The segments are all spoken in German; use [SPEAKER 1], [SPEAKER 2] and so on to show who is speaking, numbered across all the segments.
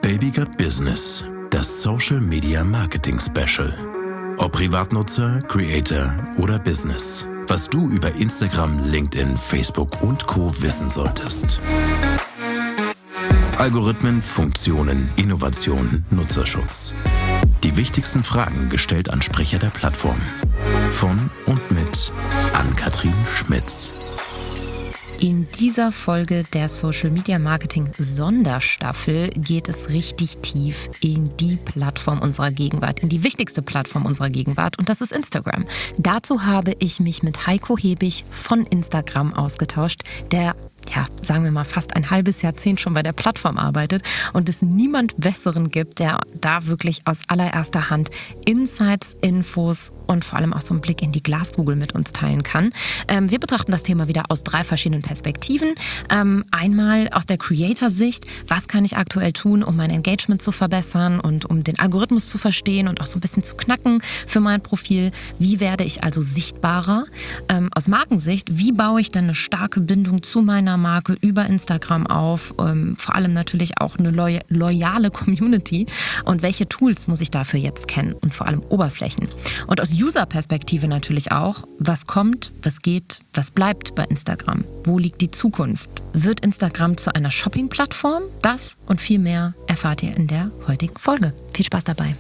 [SPEAKER 1] Baby Got Business, das Social Media Marketing Special. Ob Privatnutzer, Creator oder Business. Was du über Instagram, LinkedIn, Facebook und Co. wissen solltest. Algorithmen, Funktionen, Innovation, Nutzerschutz. Die wichtigsten Fragen gestellt an Sprecher der Plattform. Von und mit Ann-Kathrin Schmitz.
[SPEAKER 2] In dieser Folge der Social Media Marketing Sonderstaffel geht es richtig tief in die Plattform unserer Gegenwart, in die wichtigste Plattform unserer Gegenwart, und das ist Instagram. Dazu habe ich mich mit Heiko Hebig von Instagram ausgetauscht, der sagen wir mal, fast ein halbes Jahrzehnt schon bei der Plattform arbeitet und es niemand Besseren gibt, der da wirklich aus allererster Hand Insights, Infos und vor allem auch so einen Blick in die Glaskugel mit uns teilen kann. Wir betrachten das Thema wieder aus 3 verschiedenen Perspektiven. Einmal aus der Creator-Sicht, was kann ich aktuell tun, um mein Engagement zu verbessern und um den Algorithmus zu verstehen und auch so ein bisschen zu knacken für mein Profil. Wie werde ich also sichtbarer? Aus Markensicht, wie baue ich dann eine starke Bindung zu meiner Marke über Instagram auf, vor allem natürlich auch eine loyale Community, und welche Tools muss ich dafür jetzt kennen und vor allem Oberflächen. Und aus User-Perspektive natürlich auch, was kommt, was geht, was bleibt bei Instagram, wo liegt die Zukunft? Wird Instagram zu einer Shopping-Plattform? Das und viel mehr erfahrt ihr in der heutigen Folge. Viel Spaß dabei.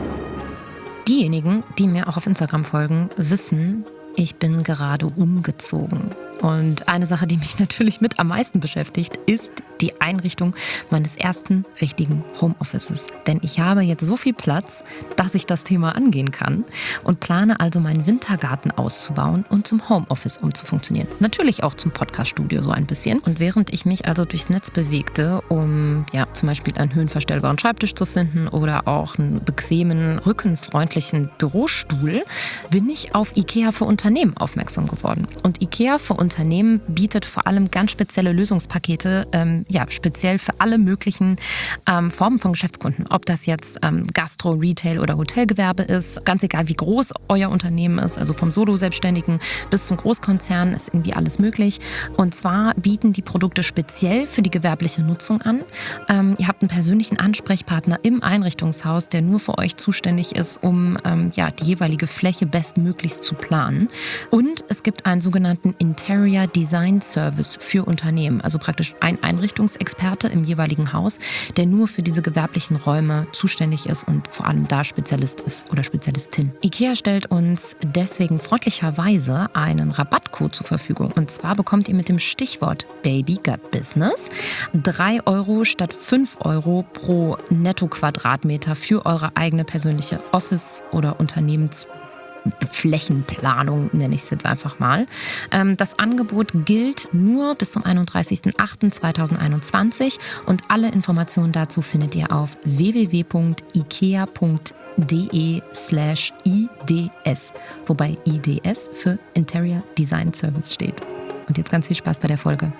[SPEAKER 2] Diejenigen, die mir auch auf Instagram folgen, wissen, ich bin gerade umgezogen. Und eine Sache, die mich natürlich mit am meisten beschäftigt, ist die Einrichtung meines ersten richtigen Homeoffices. Denn ich habe jetzt so viel Platz, dass ich das Thema angehen kann und plane also meinen Wintergarten auszubauen und zum Homeoffice umzufunktionieren. Natürlich auch zum Podcaststudio so ein bisschen. Und während ich mich also durchs Netz bewegte, um zum Beispiel einen höhenverstellbaren Schreibtisch zu finden oder auch einen bequemen, rückenfreundlichen Bürostuhl, bin ich auf IKEA für Unternehmen aufmerksam geworden. Und IKEA für Unternehmen bietet vor allem ganz spezielle Lösungspakete, speziell für alle möglichen Formen von Geschäftskunden. Ob das jetzt Gastro-, Retail- oder Hotelgewerbe ist, ganz egal wie groß euer Unternehmen ist, also vom Solo-Selbstständigen bis zum Großkonzern ist irgendwie alles möglich. Und zwar bieten die Produkte speziell für die gewerbliche Nutzung an. Ihr habt einen persönlichen Ansprechpartner im Einrichtungshaus, der nur für euch zuständig ist, um die jeweilige Fläche bestmöglichst zu planen. Und es gibt einen sogenannten Interior Design Service für Unternehmen, also praktisch ein Einrichtungsexperte im jeweiligen Haus, der nur für diese gewerblichen Räume zuständig ist und vor allem da Spezialist ist oder Spezialistin. IKEA stellt uns deswegen freundlicherweise einen Rabattcode zur Verfügung. Und zwar bekommt ihr mit dem Stichwort Baby Got Business 3 Euro statt 5 Euro pro Netto-Quadratmeter für eure eigene persönliche Office- oder Flächenplanung, nenne ich es jetzt einfach mal. Das Angebot gilt nur bis zum 31.08.2021 und alle Informationen dazu findet ihr auf www.ikea.de/IDS, wobei IDS für Interior Design Service steht. Und jetzt ganz viel Spaß bei der Folge.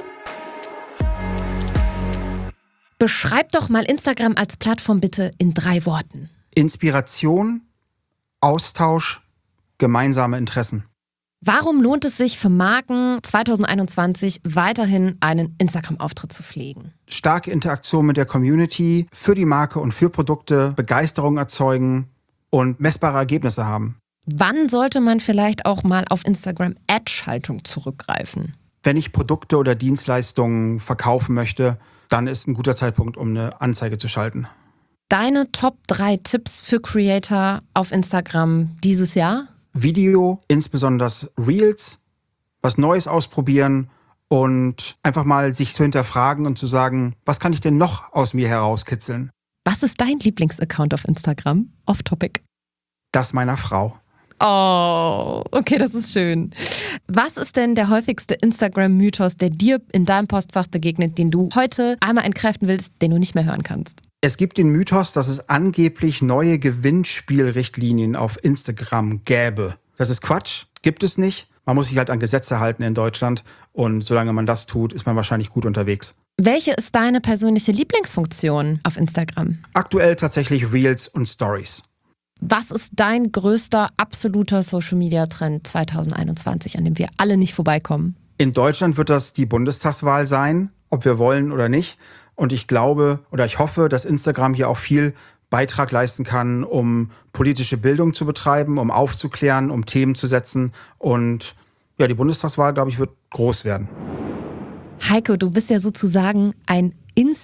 [SPEAKER 2] Beschreib doch mal Instagram als Plattform bitte in 3 Worten.
[SPEAKER 3] Inspiration, Austausch, gemeinsame Interessen.
[SPEAKER 2] Warum lohnt es sich für Marken 2021 weiterhin einen Instagram-Auftritt zu pflegen?
[SPEAKER 3] Starke Interaktion mit der Community, für die Marke und für Produkte, Begeisterung erzeugen und messbare Ergebnisse haben.
[SPEAKER 2] Wann sollte man vielleicht auch mal auf Instagram Ad-Schaltung zurückgreifen?
[SPEAKER 3] Wenn ich Produkte oder Dienstleistungen verkaufen möchte, dann ist ein guter Zeitpunkt, um eine Anzeige zu schalten.
[SPEAKER 2] Deine Top 3 Tipps für Creator auf Instagram dieses Jahr?
[SPEAKER 3] Video, insbesondere Reels, was Neues ausprobieren und einfach mal sich zu hinterfragen und zu sagen, was kann ich denn noch aus mir herauskitzeln?
[SPEAKER 2] Was ist dein Lieblingsaccount auf Instagram? Off-Topic.
[SPEAKER 3] Das meiner Frau.
[SPEAKER 2] Oh, okay, das ist schön. Was ist denn der häufigste Instagram-Mythos, der dir in deinem Postfach begegnet, den du heute einmal entkräften willst, den du nicht mehr hören kannst?
[SPEAKER 3] Es gibt den Mythos, dass es angeblich neue Gewinnspielrichtlinien auf Instagram gäbe. Das ist Quatsch, gibt es nicht. Man muss sich halt an Gesetze halten in Deutschland und solange man das tut, ist man wahrscheinlich gut unterwegs.
[SPEAKER 2] Welche ist deine persönliche Lieblingsfunktion auf Instagram?
[SPEAKER 3] Aktuell tatsächlich Reels und Stories.
[SPEAKER 2] Was ist dein größter absoluter Social-Media-Trend 2021, an dem wir alle nicht vorbeikommen?
[SPEAKER 3] In Deutschland wird das die Bundestagswahl sein, ob wir wollen oder nicht. Und ich glaube oder ich hoffe, dass Instagram hier auch viel Beitrag leisten kann, um politische Bildung zu betreiben, um aufzuklären, um Themen zu setzen. Und ja, die Bundestagswahl, glaube ich, wird groß werden.
[SPEAKER 2] Heiko, du bist ja sozusagen ein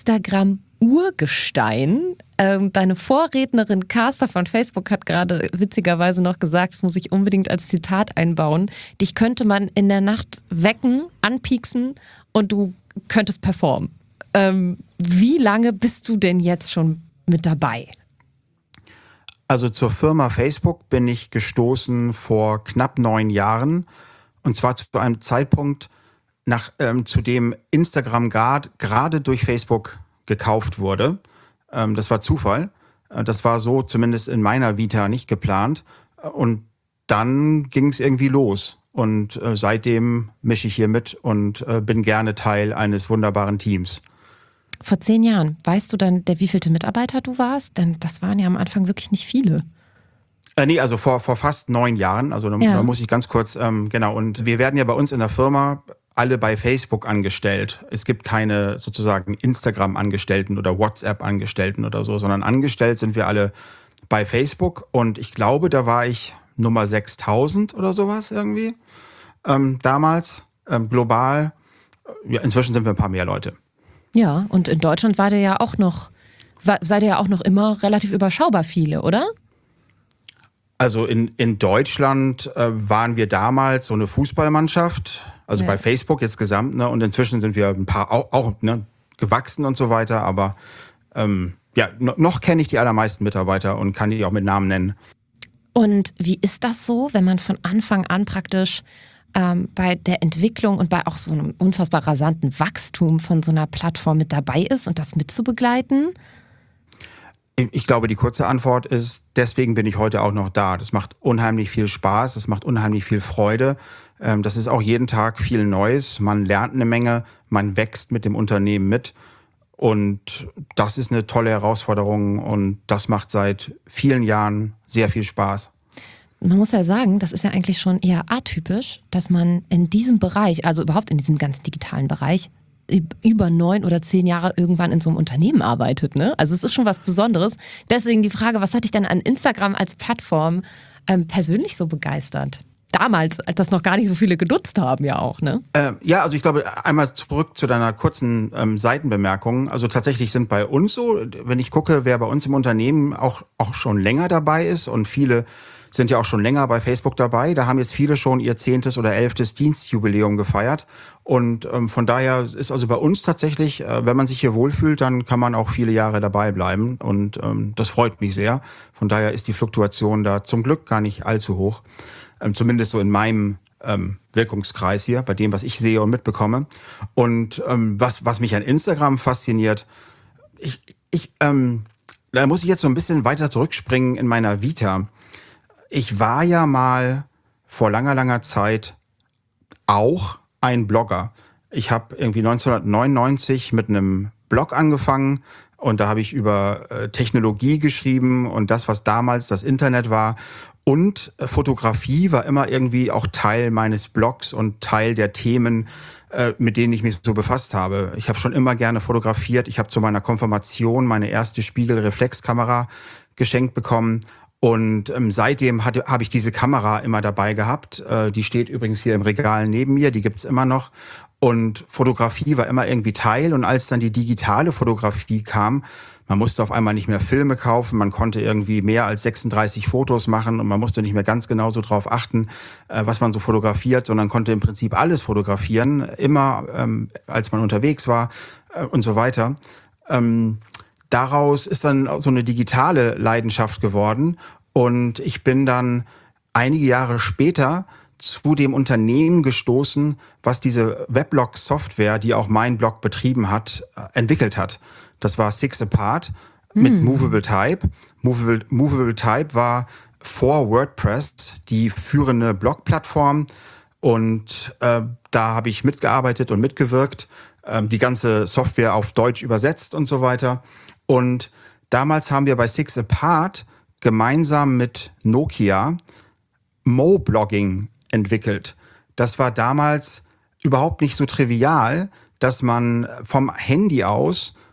[SPEAKER 2] Instagram-Urgestein. Deine Vorrednerin Carsta von Facebook hat gerade witzigerweise noch gesagt, das muss ich unbedingt als Zitat einbauen, dich könnte man in der Nacht wecken, anpieksen und du könntest performen. Wie lange bist du denn jetzt schon mit dabei?
[SPEAKER 3] Also zur Firma Facebook bin ich gestoßen vor knapp 9 Jahren. Und zwar zu einem Zeitpunkt, zu dem Instagram gerade durch Facebook gekauft wurde. Das war Zufall. Das war so zumindest in meiner Vita nicht geplant. Und dann ging es irgendwie los. Und seitdem mische ich hier mit und bin gerne Teil eines wunderbaren Teams.
[SPEAKER 2] Vor 10 Jahren, weißt du dann, der wievielte Mitarbeiter du warst? Denn das waren ja am Anfang wirklich nicht viele.
[SPEAKER 3] Nee, also vor fast 9 Jahren. Also da muss ich ganz kurz, genau. Und wir werden ja bei uns in der Firma alle bei Facebook angestellt. Es gibt keine sozusagen Instagram-Angestellten oder WhatsApp-Angestellten oder so, sondern angestellt sind wir alle bei Facebook. Und ich glaube, da war ich Nummer 6000 oder sowas irgendwie damals, global. Ja, inzwischen sind wir ein paar mehr Leute.
[SPEAKER 2] Ja, und in Deutschland seid ihr ja auch noch immer relativ überschaubar viele, oder?
[SPEAKER 3] Also in Deutschland waren wir damals so eine Fußballmannschaft, also bei Facebook jetzt gesamt, ne? Und inzwischen sind wir ein paar auch gewachsen und so weiter, aber noch kenne ich die allermeisten Mitarbeiter und kann die auch mit Namen nennen.
[SPEAKER 2] Und wie ist das so, wenn man von Anfang an praktisch bei der Entwicklung und bei auch so einem unfassbar rasanten Wachstum von so einer Plattform mit dabei ist und das mitzubegleiten?
[SPEAKER 3] Ich glaube, die kurze Antwort ist, deswegen bin ich heute auch noch da. Das macht unheimlich viel Spaß, das macht unheimlich viel Freude. Das ist auch jeden Tag viel Neues. Man lernt eine Menge, man wächst mit dem Unternehmen mit. Und das ist eine tolle Herausforderung und das macht seit vielen Jahren sehr viel Spaß.
[SPEAKER 2] Man muss ja sagen, das ist ja eigentlich schon eher atypisch, dass man in diesem Bereich, also überhaupt in diesem ganz digitalen Bereich, über 9 oder 10 Jahre irgendwann in so einem Unternehmen arbeitet, ne? Also es ist schon was Besonderes. Deswegen die Frage, was hat dich denn an Instagram als Plattform persönlich so begeistert? Damals, als das noch gar nicht so viele genutzt haben, ja auch, ne?
[SPEAKER 3] Ja, also ich glaube, einmal zurück zu deiner kurzen Seitenbemerkung. Also tatsächlich sind bei uns so, wenn ich gucke, wer bei uns im Unternehmen auch schon länger dabei ist und viele sind ja auch schon länger bei Facebook dabei. Da haben jetzt viele schon ihr 10. oder 11. Dienstjubiläum gefeiert. Und von daher ist also bei uns tatsächlich, wenn man sich hier wohlfühlt, dann kann man auch viele Jahre dabei bleiben. Und das freut mich sehr. Von daher ist die Fluktuation da zum Glück gar nicht allzu hoch. Zumindest so in meinem Wirkungskreis hier, bei dem, was ich sehe und mitbekomme. Und was mich an Instagram fasziniert, da muss ich jetzt so ein bisschen weiter zurückspringen in meiner Vita. Ich war ja mal vor langer Zeit auch ein Blogger. Ich habe irgendwie 1999 mit einem Blog angefangen und da habe ich über Technologie geschrieben und das, was damals das Internet war. Und Fotografie war immer irgendwie auch Teil meines Blogs und Teil der Themen, mit denen ich mich so befasst habe. Ich habe schon immer gerne fotografiert. Ich habe zu meiner Konfirmation meine erste Spiegelreflexkamera geschenkt bekommen. Und seitdem habe ich diese Kamera immer dabei gehabt. Die steht übrigens hier im Regal neben mir, die gibt's immer noch. Und Fotografie war immer irgendwie Teil. Und als dann die digitale Fotografie kam, man musste auf einmal nicht mehr Filme kaufen, man konnte irgendwie mehr als 36 Fotos machen und man musste nicht mehr ganz genau so drauf achten, was man so fotografiert, sondern konnte im Prinzip alles fotografieren, immer als man unterwegs war und so weiter. Daraus ist dann so eine digitale Leidenschaft geworden und ich bin dann einige Jahre später zu dem Unternehmen gestoßen, was diese Weblog-Software, die auch mein Blog betrieben hat, entwickelt hat. Das war 6apart mit Movable Type. Movable Type war vor WordPress die führende Blog-Plattform und da habe ich mitgearbeitet und mitgewirkt, die ganze Software auf Deutsch übersetzt und so weiter. Und damals haben wir bei 6apart gemeinsam mit Nokia Mo-Blogging entwickelt. Das war damals überhaupt nicht so trivial, dass man vom Handy aus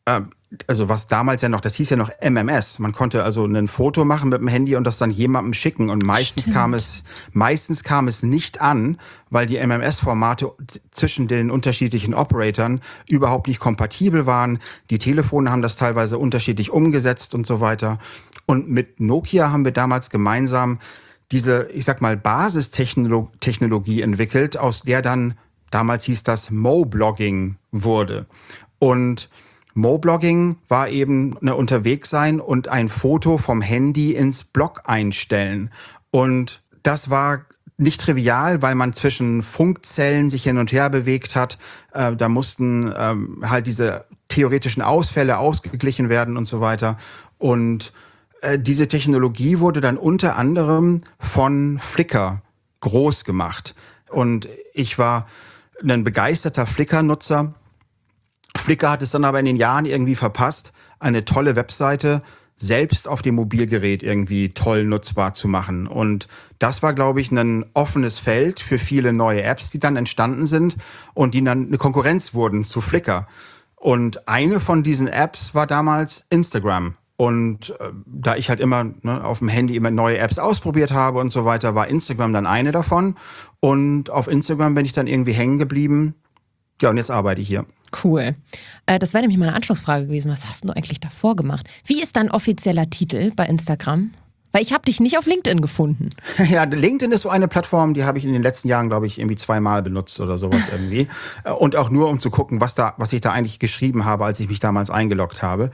[SPEAKER 3] also was damals ja noch, das hieß ja noch MMS. Man konnte also ein Foto machen mit dem Handy und das dann jemandem schicken. Und meistens kam es nicht an, weil die MMS-Formate zwischen den unterschiedlichen Operatoren überhaupt nicht kompatibel waren. Die Telefone haben das teilweise unterschiedlich umgesetzt und so weiter. Und mit Nokia haben wir damals gemeinsam diese, ich sag mal, Basistechnologie entwickelt, aus der dann, damals hieß das Mo-Blogging wurde. Und Mo-Blogging war eben eine Unterwegssein und ein Foto vom Handy ins Blog einstellen. Und das war nicht trivial, weil man zwischen Funkzellen sich hin und her bewegt hat. Da mussten halt diese theoretischen Ausfälle ausgeglichen werden und so weiter. Und diese Technologie wurde dann unter anderem von Flickr groß gemacht. Und ich war ein begeisterter Flickr-Nutzer. Flickr hat es dann aber in den Jahren irgendwie verpasst, eine tolle Webseite selbst auf dem Mobilgerät irgendwie toll nutzbar zu machen. Und das war, glaube ich, ein offenes Feld für viele neue Apps, die dann entstanden sind und die dann eine Konkurrenz wurden zu Flickr. Und eine von diesen Apps war damals Instagram. Und da ich halt immer auf dem Handy immer neue Apps ausprobiert habe und so weiter, war Instagram dann eine davon. Und auf Instagram bin ich dann irgendwie hängen geblieben. Ja, und jetzt arbeite ich hier.
[SPEAKER 2] Cool. Das wäre nämlich meine Anschlussfrage gewesen. Was hast du eigentlich davor gemacht? Wie ist dein offizieller Titel bei Instagram? Weil ich habe dich nicht auf LinkedIn gefunden.
[SPEAKER 3] Ja, LinkedIn ist so eine Plattform, die habe ich in den letzten Jahren, glaube ich, irgendwie 2-mal benutzt oder sowas irgendwie. Und auch nur, um zu gucken, was ich da eigentlich geschrieben habe, als ich mich damals eingeloggt habe.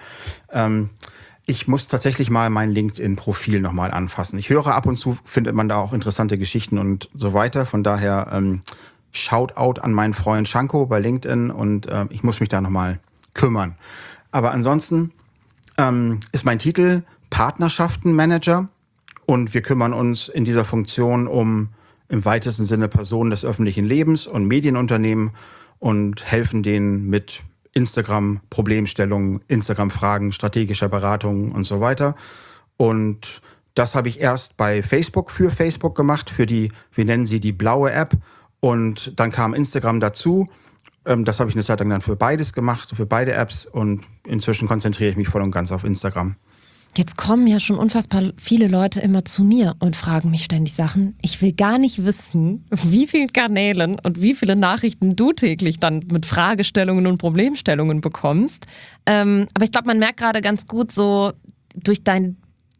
[SPEAKER 3] Ich muss tatsächlich mal mein LinkedIn-Profil nochmal anfassen. Ich höre ab und zu, findet man da auch interessante Geschichten und so weiter. Von daher Shoutout an meinen Freund Shanko bei LinkedIn und ich muss mich da nochmal kümmern. Aber ansonsten ist mein Titel Partnerschaftenmanager und wir kümmern uns in dieser Funktion um im weitesten Sinne Personen des öffentlichen Lebens und Medienunternehmen und helfen denen mit Instagram-Problemstellungen, Instagram-Fragen, strategischer Beratung und so weiter. Und das habe ich erst bei Facebook für Facebook gemacht, für die, wir nennen sie die blaue App. Und dann kam Instagram dazu. Das habe ich eine Zeit lang dann für beides gemacht, für beide Apps. Und inzwischen konzentriere ich mich voll und ganz auf Instagram.
[SPEAKER 2] Jetzt kommen ja schon unfassbar viele Leute immer zu mir und fragen mich ständig Sachen. Ich will gar nicht wissen, wie viele Kanälen und wie viele Nachrichten du täglich dann mit Fragestellungen und Problemstellungen bekommst. Aber ich glaube, man merkt gerade ganz gut so, durch deine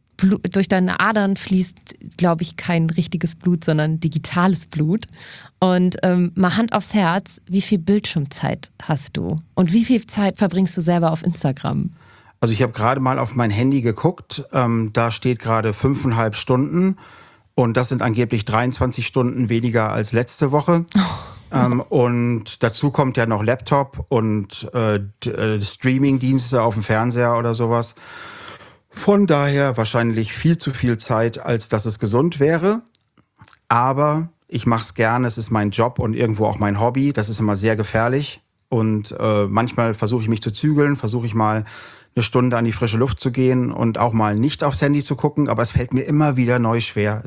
[SPEAKER 2] Adern fließt, glaube ich, kein richtiges Blut, sondern digitales Blut. Und mal Hand aufs Herz, wie viel Bildschirmzeit hast du? Und wie viel Zeit verbringst du selber auf Instagram?
[SPEAKER 3] Also ich habe gerade mal auf mein Handy geguckt, da steht gerade 5,5 Stunden und das sind angeblich 23 Stunden weniger als letzte Woche. Und dazu kommt ja noch Laptop und Streaming-Dienste auf dem Fernseher oder sowas. Von daher wahrscheinlich viel zu viel Zeit, als dass es gesund wäre. Aber ich mache es gerne, es ist mein Job und irgendwo auch mein Hobby. Das ist immer sehr gefährlich. Und manchmal versuche ich mich zu zügeln, versuche ich mal eine Stunde an die frische Luft zu gehen und auch mal nicht aufs Handy zu gucken. Aber es fällt mir immer wieder neu schwer.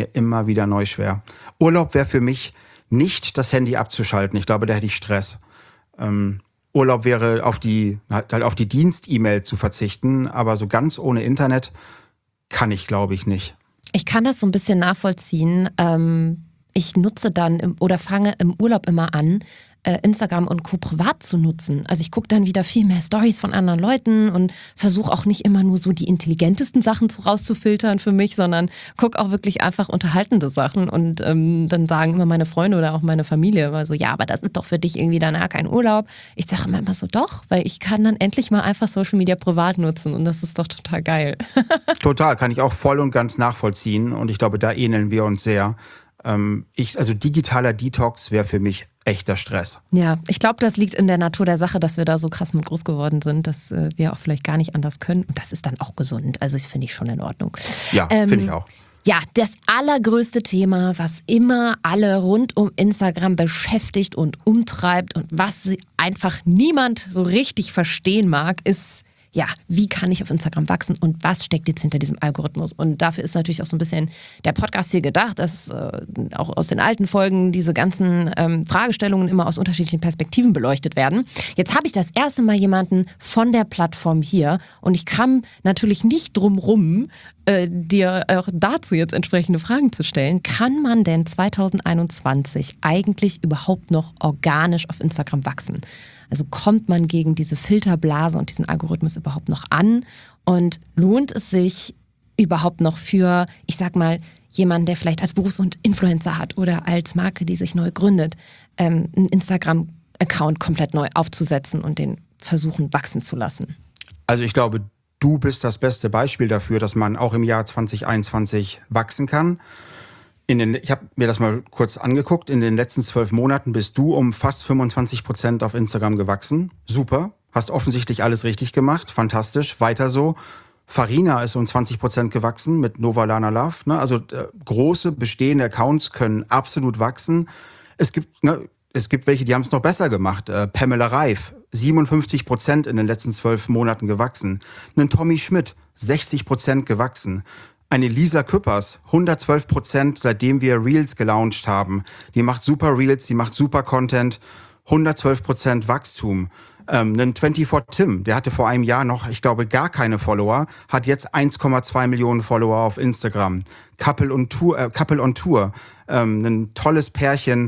[SPEAKER 3] Urlaub wäre für mich nicht, das Handy abzuschalten. Ich glaube, da hätte ich Stress. Urlaub wäre auf die Dienst-E-Mail zu verzichten, aber so ganz ohne Internet kann ich, glaube ich, nicht.
[SPEAKER 2] Ich kann das so ein bisschen nachvollziehen. Ich nutze dann oder fange im Urlaub immer an, Instagram und Co. privat zu nutzen. Also ich gucke dann wieder viel mehr Stories von anderen Leuten und versuche auch nicht immer nur so die intelligentesten Sachen rauszufiltern für mich, sondern gucke auch wirklich einfach unterhaltende Sachen und dann sagen immer meine Freunde oder auch meine Familie immer so, ja, aber das ist doch für dich irgendwie danach kein Urlaub. Ich sage immer so, doch, weil ich kann dann endlich mal einfach Social Media privat nutzen und das ist doch total geil.
[SPEAKER 3] Total, kann ich auch voll und ganz nachvollziehen und ich glaube, da ähneln wir uns sehr. Also digitaler Detox wäre für mich echter Stress.
[SPEAKER 2] Ja, ich glaube, das liegt in der Natur der Sache, dass wir da so krass mit groß geworden sind, dass wir auch vielleicht gar nicht anders können. Und das ist dann auch gesund. Also das finde ich schon in Ordnung.
[SPEAKER 3] Ja, finde ich auch.
[SPEAKER 2] Ja, das allergrößte Thema, was immer alle rund um Instagram beschäftigt und umtreibt und was einfach niemand so richtig verstehen mag, ist ja, wie kann ich auf Instagram wachsen und was steckt jetzt hinter diesem Algorithmus? Und dafür ist natürlich auch so ein bisschen der Podcast hier gedacht, dass auch aus den alten Folgen diese ganzen Fragestellungen immer aus unterschiedlichen Perspektiven beleuchtet werden. Jetzt habe ich das erste Mal jemanden von der Plattform hier und ich kam natürlich nicht drum rum, dir auch dazu jetzt entsprechende Fragen zu stellen. Kann man denn 2021 eigentlich überhaupt noch organisch auf Instagram wachsen? Also kommt man gegen diese Filterblase und diesen Algorithmus überhaupt noch an? Und lohnt es sich überhaupt noch für, ich sag mal, jemanden, der vielleicht als Berufs- Influencer hat oder als Marke, die sich neu gründet, einen Instagram-Account komplett neu aufzusetzen und den versuchen wachsen zu lassen?
[SPEAKER 3] Also ich glaube, du bist das beste Beispiel dafür, dass man auch im Jahr 2021 wachsen kann. Ich habe mir das mal kurz angeguckt. In den letzten 12 Monaten bist du um fast 25% auf Instagram gewachsen. Super. Hast offensichtlich alles richtig gemacht. Fantastisch. Weiter so. Farina ist um 20% gewachsen mit Nova Lana Love. Ne? Also große bestehende Accounts können absolut wachsen. Es gibt welche, die haben es noch besser gemacht. Pamela Reif, 57% in den letzten 12 Monaten gewachsen. Ein Tommy Schmidt, 60% gewachsen. Eine Lisa Küppers, 112%, seitdem wir Reels gelauncht haben. Die macht super Reels, die macht super Content, 112% Wachstum. Ein 24 Tim, der hatte vor einem Jahr noch, ich glaube, gar keine Follower, hat jetzt 1,2 Millionen Follower auf Instagram. Couple on Tour, ein tolles Pärchen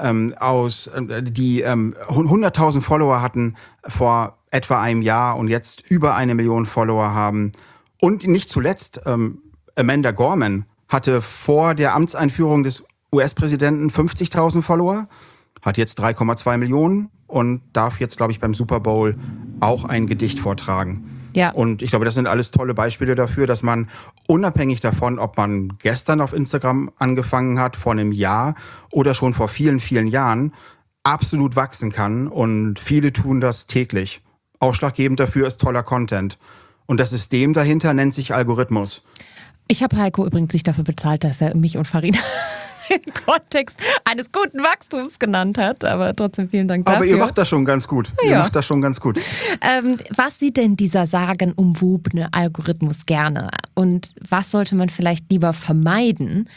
[SPEAKER 3] die 100.000 Follower hatten vor etwa einem Jahr und jetzt über 1 Million Follower haben. Und nicht zuletzt, Amanda Gorman hatte vor der Amtseinführung des US-Präsidenten 50.000 Follower, hat jetzt 3,2 Millionen und darf jetzt, glaube ich, beim Super Bowl auch ein Gedicht vortragen.
[SPEAKER 2] Ja.
[SPEAKER 3] Und ich glaube, das sind alles tolle Beispiele dafür, dass man unabhängig davon, ob man gestern auf Instagram angefangen hat, vor einem Jahr oder schon vor vielen, vielen Jahren, absolut wachsen kann. Und viele tun das täglich. Ausschlaggebend dafür ist toller Content. Und das System dahinter nennt sich Algorithmus.
[SPEAKER 2] Ich habe Heiko übrigens nicht dafür bezahlt, dass er mich und Farina im Kontext eines guten Wachstums genannt hat, aber trotzdem vielen Dank dafür.
[SPEAKER 3] Aber ihr macht das schon ganz gut.
[SPEAKER 2] Ja.
[SPEAKER 3] Ihr macht das schon ganz gut.
[SPEAKER 2] Was sieht denn dieser sagenumwobene Algorithmus gerne? Und was sollte man vielleicht lieber vermeiden?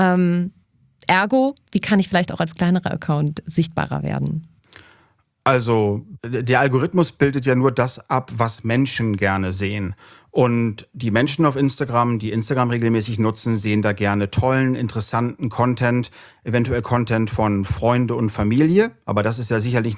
[SPEAKER 2] Ergo, wie kann ich vielleicht auch als kleinerer Account sichtbarer werden?
[SPEAKER 3] Also, der Algorithmus bildet ja nur das ab, was Menschen gerne sehen. Und die Menschen auf Instagram, die Instagram regelmäßig nutzen, sehen da gerne tollen, interessanten Content, eventuell Content von Freunde und Familie. Aber das ist ja sicherlich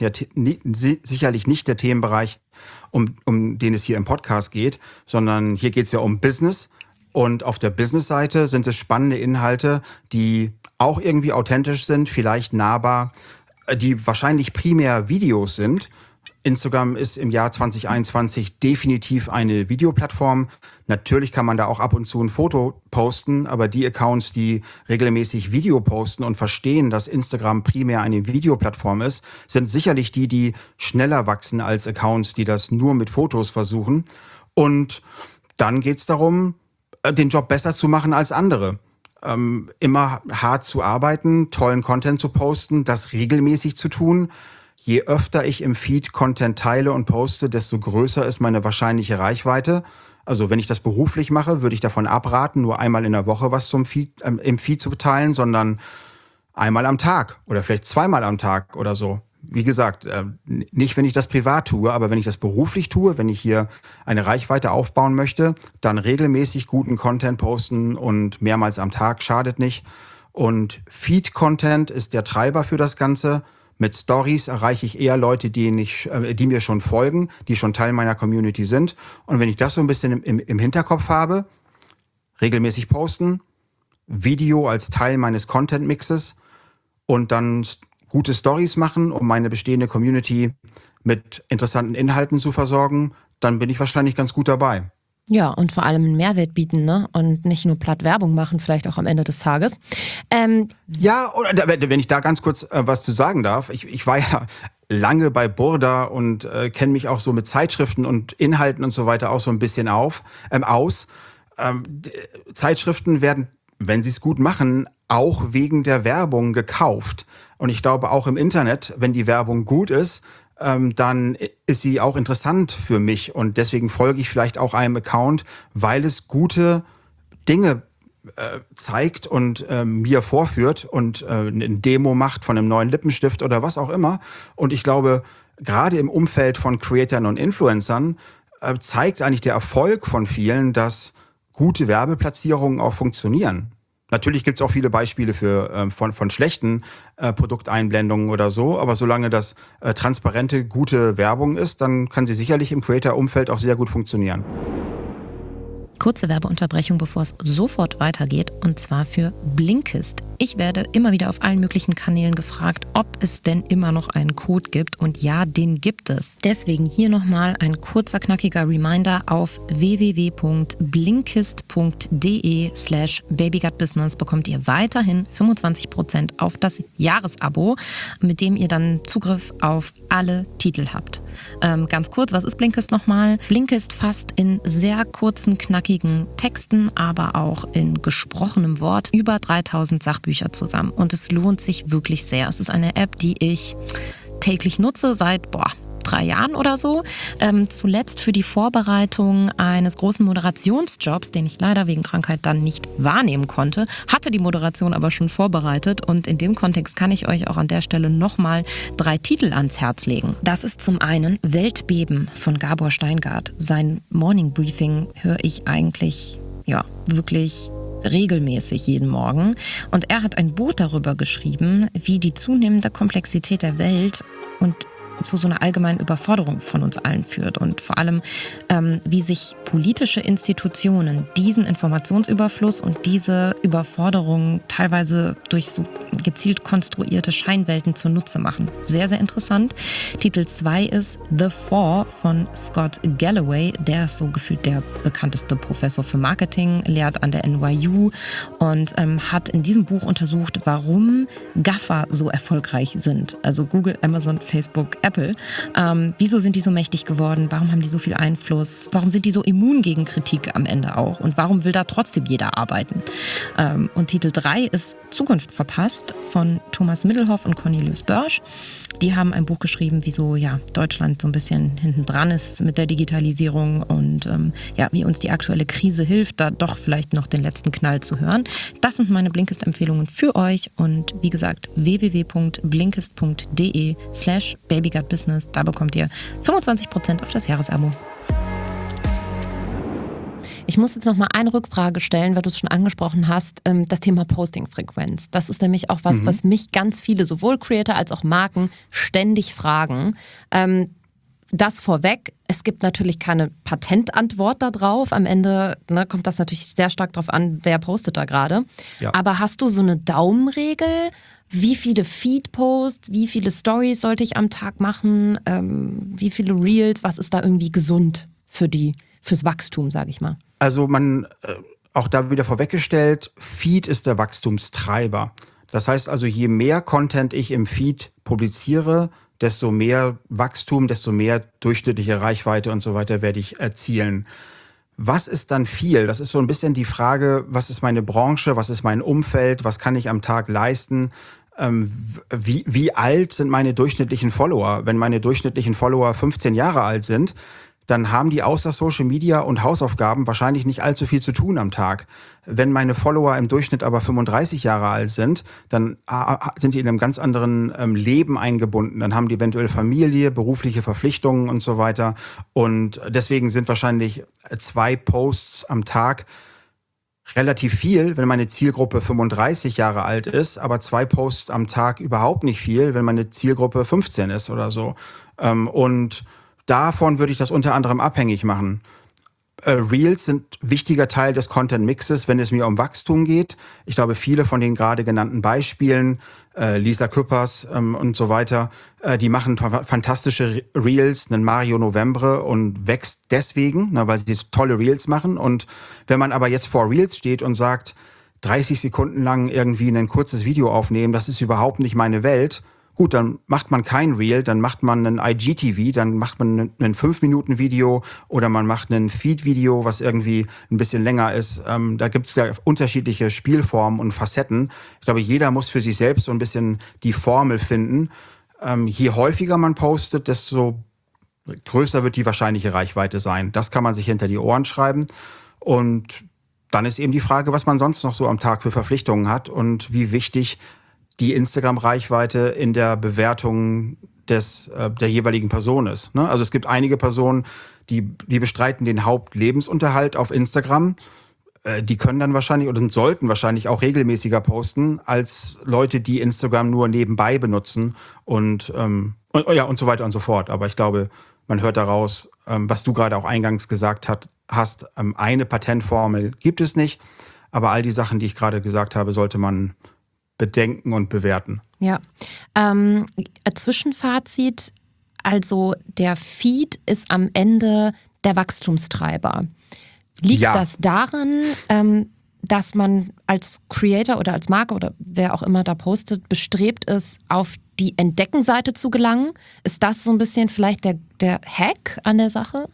[SPEAKER 3] nicht der Themenbereich, um den es hier im Podcast geht, sondern hier geht es ja um Business. Und auf der Business-Seite sind es spannende Inhalte, die auch irgendwie authentisch sind, vielleicht nahbar, die wahrscheinlich primär Videos sind. Instagram ist im Jahr 2021 definitiv eine Videoplattform. Natürlich kann man da auch ab und zu ein Foto posten, aber die Accounts, die regelmäßig Video posten und verstehen, dass Instagram primär eine Videoplattform ist, sind sicherlich die schneller wachsen als Accounts, die das nur mit Fotos versuchen. Und dann geht's darum, den Job besser zu machen als andere. Immer hart zu arbeiten, tollen Content zu posten, das regelmäßig zu tun. Je öfter ich im Feed Content teile und poste, desto größer ist meine wahrscheinliche Reichweite. Also wenn ich das beruflich mache, würde ich davon abraten, nur einmal in der Woche was im Feed zu teilen, sondern einmal am Tag oder vielleicht zweimal am Tag oder so. Wie gesagt, nicht wenn ich das privat tue, aber wenn ich das beruflich tue, wenn ich hier eine Reichweite aufbauen möchte, dann regelmäßig guten Content posten und mehrmals am Tag schadet nicht. Und Feed-Content ist der Treiber für das Ganze. Mit Stories erreiche ich eher Leute, die mir schon folgen, die schon Teil meiner Community sind. Und wenn ich das so ein bisschen im Hinterkopf habe, regelmäßig posten, Video als Teil meines Content-Mixes und dann gute Stories machen, um meine bestehende Community mit interessanten Inhalten zu versorgen, dann bin ich wahrscheinlich ganz gut dabei.
[SPEAKER 2] Ja, und vor allem einen Mehrwert bieten, ne? Und nicht nur platt Werbung machen, vielleicht auch am Ende des Tages.
[SPEAKER 3] Ja, oder wenn ich da ganz kurz was zu sagen darf. Ich war ja lange bei Burda und kenne mich auch so mit Zeitschriften und Inhalten und so weiter auch so ein bisschen aus. Zeitschriften werden, wenn sie es gut machen, auch wegen der Werbung gekauft. Und ich glaube auch im Internet, wenn die Werbung gut ist, dann ist sie auch interessant für mich. Und deswegen folge ich vielleicht auch einem Account, weil es gute Dinge zeigt und mir vorführt und eine Demo macht von einem neuen Lippenstift oder was auch immer. Und ich glaube, gerade im Umfeld von Creatern und Influencern zeigt eigentlich der Erfolg von vielen, dass gute Werbeplatzierungen auch funktionieren. Natürlich gibt es auch viele Beispiele von schlechten Produkteinblendungen oder so, aber solange das transparente, gute Werbung ist, dann kann sie sicherlich im Creator-Umfeld auch sehr gut funktionieren.
[SPEAKER 2] Kurze Werbeunterbrechung, bevor es sofort weitergeht, und zwar für Blinkist. Ich werde immer wieder auf allen möglichen Kanälen gefragt, ob es denn immer noch einen Code gibt, und ja, den gibt es. Deswegen hier nochmal ein kurzer, knackiger Reminder: auf www.blinkist.de/babygutbusiness bekommt ihr weiterhin 25% auf das Jahresabo, mit dem ihr dann Zugriff auf alle Titel habt. Ganz kurz, was ist Blinkist nochmal? Blinkist fasst in sehr kurzen, knackigen Texten, aber auch in gesprochenem Wort über 3000 Sachbücher zusammen. Und es lohnt sich wirklich sehr. Es ist eine App, die ich täglich nutze seit 3 Jahren oder so. Zuletzt für die Vorbereitung eines großen Moderationsjobs, den ich leider wegen Krankheit dann nicht wahrnehmen konnte, hatte die Moderation aber schon vorbereitet, und in dem Kontext kann ich euch auch an der Stelle nochmal 3 Titel ans Herz legen. Das ist zum einen Weltbeben von Gabor Steingart. Sein Morning Briefing höre ich eigentlich wirklich regelmäßig jeden Morgen, und er hat ein Buch darüber geschrieben, wie die zunehmende Komplexität der Welt und zu so einer allgemeinen Überforderung von uns allen führt, und vor allem, wie sich politische Institutionen diesen Informationsüberfluss und diese Überforderung teilweise durch so gezielt konstruierte Scheinwelten zunutze machen. Sehr, sehr interessant. Titel 2 ist The Four von Scott Galloway. Der ist so gefühlt der bekannteste Professor für Marketing, lehrt an der NYU und hat in diesem Buch untersucht, warum GAFA so erfolgreich sind. Also Google, Amazon, Facebook, Apple. Wieso sind die so mächtig geworden? Warum haben die so viel Einfluss? Warum sind die so immun gegen Kritik am Ende auch? Und warum will da trotzdem jeder arbeiten? Und Titel 3 ist Zukunft verpasst von Thomas Middelhoff und Cornelius Börsch. Die haben ein Buch geschrieben, wieso Deutschland so ein bisschen hinten dran ist mit der Digitalisierung und wie uns die aktuelle Krise hilft, da doch vielleicht noch den letzten Knall zu hören. Das sind meine Blinkist-Empfehlungen für euch, und wie gesagt, www.blinkist.de/babygutbusiness, da bekommt ihr 25% auf das Jahresabo. Ich muss jetzt noch mal eine Rückfrage stellen, weil du es schon angesprochen hast, das Thema Posting-Frequenz. Das ist nämlich auch was mich ganz viele, sowohl Creator als auch Marken, ständig fragen. Das vorweg, es gibt natürlich keine Patentantwort darauf. Am Ende kommt das natürlich sehr stark darauf an, wer postet da gerade. Ja. Aber hast du so eine Daumenregel? Wie viele Feed-Posts, wie viele Stories sollte ich am Tag machen? Wie viele Reels? Was ist da irgendwie gesund fürs Wachstum, sage ich mal?
[SPEAKER 3] Also auch da wieder vorweggestellt, Feed ist der Wachstumstreiber. Das heißt also, je mehr Content ich im Feed publiziere, desto mehr Wachstum, desto mehr durchschnittliche Reichweite und so weiter werde ich erzielen. Was ist dann viel? Das ist so ein bisschen die Frage, was ist meine Branche, was ist mein Umfeld, was kann ich am Tag leisten? Wie alt sind meine durchschnittlichen Follower? Wenn meine durchschnittlichen Follower 15 Jahre alt sind, dann haben die außer Social Media und Hausaufgaben wahrscheinlich nicht allzu viel zu tun am Tag. Wenn meine Follower im Durchschnitt aber 35 Jahre alt sind, dann sind die in einem ganz anderen Leben eingebunden. Dann haben die eventuell Familie, berufliche Verpflichtungen und so weiter. Und deswegen sind wahrscheinlich 2 Posts am Tag relativ viel, wenn meine Zielgruppe 35 Jahre alt ist, aber 2 Posts am Tag überhaupt nicht viel, wenn meine Zielgruppe 15 ist oder so. Und davon würde ich das unter anderem abhängig machen. Reels sind wichtiger Teil des Content-Mixes, wenn es mir um Wachstum geht. Ich glaube, viele von den gerade genannten Beispielen, Lisa Küppers und so weiter, die machen fantastische Reels, einen Mario Novembre, und wächst deswegen, weil sie tolle Reels machen. Und wenn man aber jetzt vor Reels steht und sagt, 30 Sekunden lang irgendwie ein kurzes Video aufnehmen, das ist überhaupt nicht meine Welt. Gut, dann macht man kein Reel, dann macht man ein IGTV, dann macht man ein 5-Minuten-Video oder man macht ein Feed-Video, was irgendwie ein bisschen länger ist. Da gibt es unterschiedliche Spielformen und Facetten. Ich glaube, jeder muss für sich selbst so ein bisschen die Formel finden. je häufiger man postet, desto größer wird die wahrscheinliche Reichweite sein. Das kann man sich hinter die Ohren schreiben. Und dann ist eben die Frage, was man sonst noch so am Tag für Verpflichtungen hat und wie wichtig die Instagram-Reichweite in der Bewertung der jeweiligen Person ist. Ne? Also es gibt einige Personen, die bestreiten den Hauptlebensunterhalt auf Instagram. Die können dann wahrscheinlich oder sollten wahrscheinlich auch regelmäßiger posten als Leute, die Instagram nur nebenbei benutzen und so weiter und so fort. Aber ich glaube, man hört daraus, was du gerade auch eingangs gesagt hast, eine Patentformel gibt es nicht. Aber all die Sachen, die ich gerade gesagt habe, sollte man bedenken und bewerten.
[SPEAKER 2] Ja, Zwischenfazit, also der Feed ist am Ende der Wachstumstreiber. Liegt das daran, dass man als Creator oder als Marke oder wer auch immer da postet, bestrebt ist, auf die Entdeckenseite zu gelangen? Ist das so ein bisschen vielleicht der Hack an der Sache?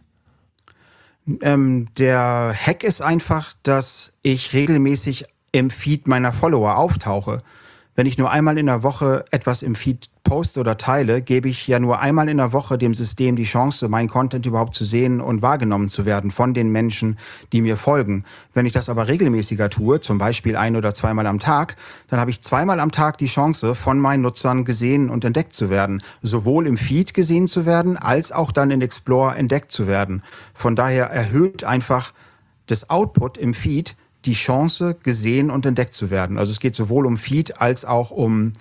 [SPEAKER 3] Der Hack ist einfach, dass ich regelmäßig im Feed meiner Follower auftauche. Wenn ich nur einmal in der Woche etwas im Feed poste oder teile, gebe ich ja nur einmal in der Woche dem System die Chance, meinen Content überhaupt zu sehen und wahrgenommen zu werden von den Menschen, die mir folgen. Wenn ich das aber regelmäßiger tue, zum Beispiel 1- oder 2-mal am Tag, dann habe ich 2-mal am Tag die Chance, von meinen Nutzern gesehen und entdeckt zu werden. Sowohl im Feed gesehen zu werden, als auch dann in Explore entdeckt zu werden. Von daher erhöht einfach das Output im Feed die Chance, gesehen und entdeckt zu werden. Also es geht sowohl um Feed als auch um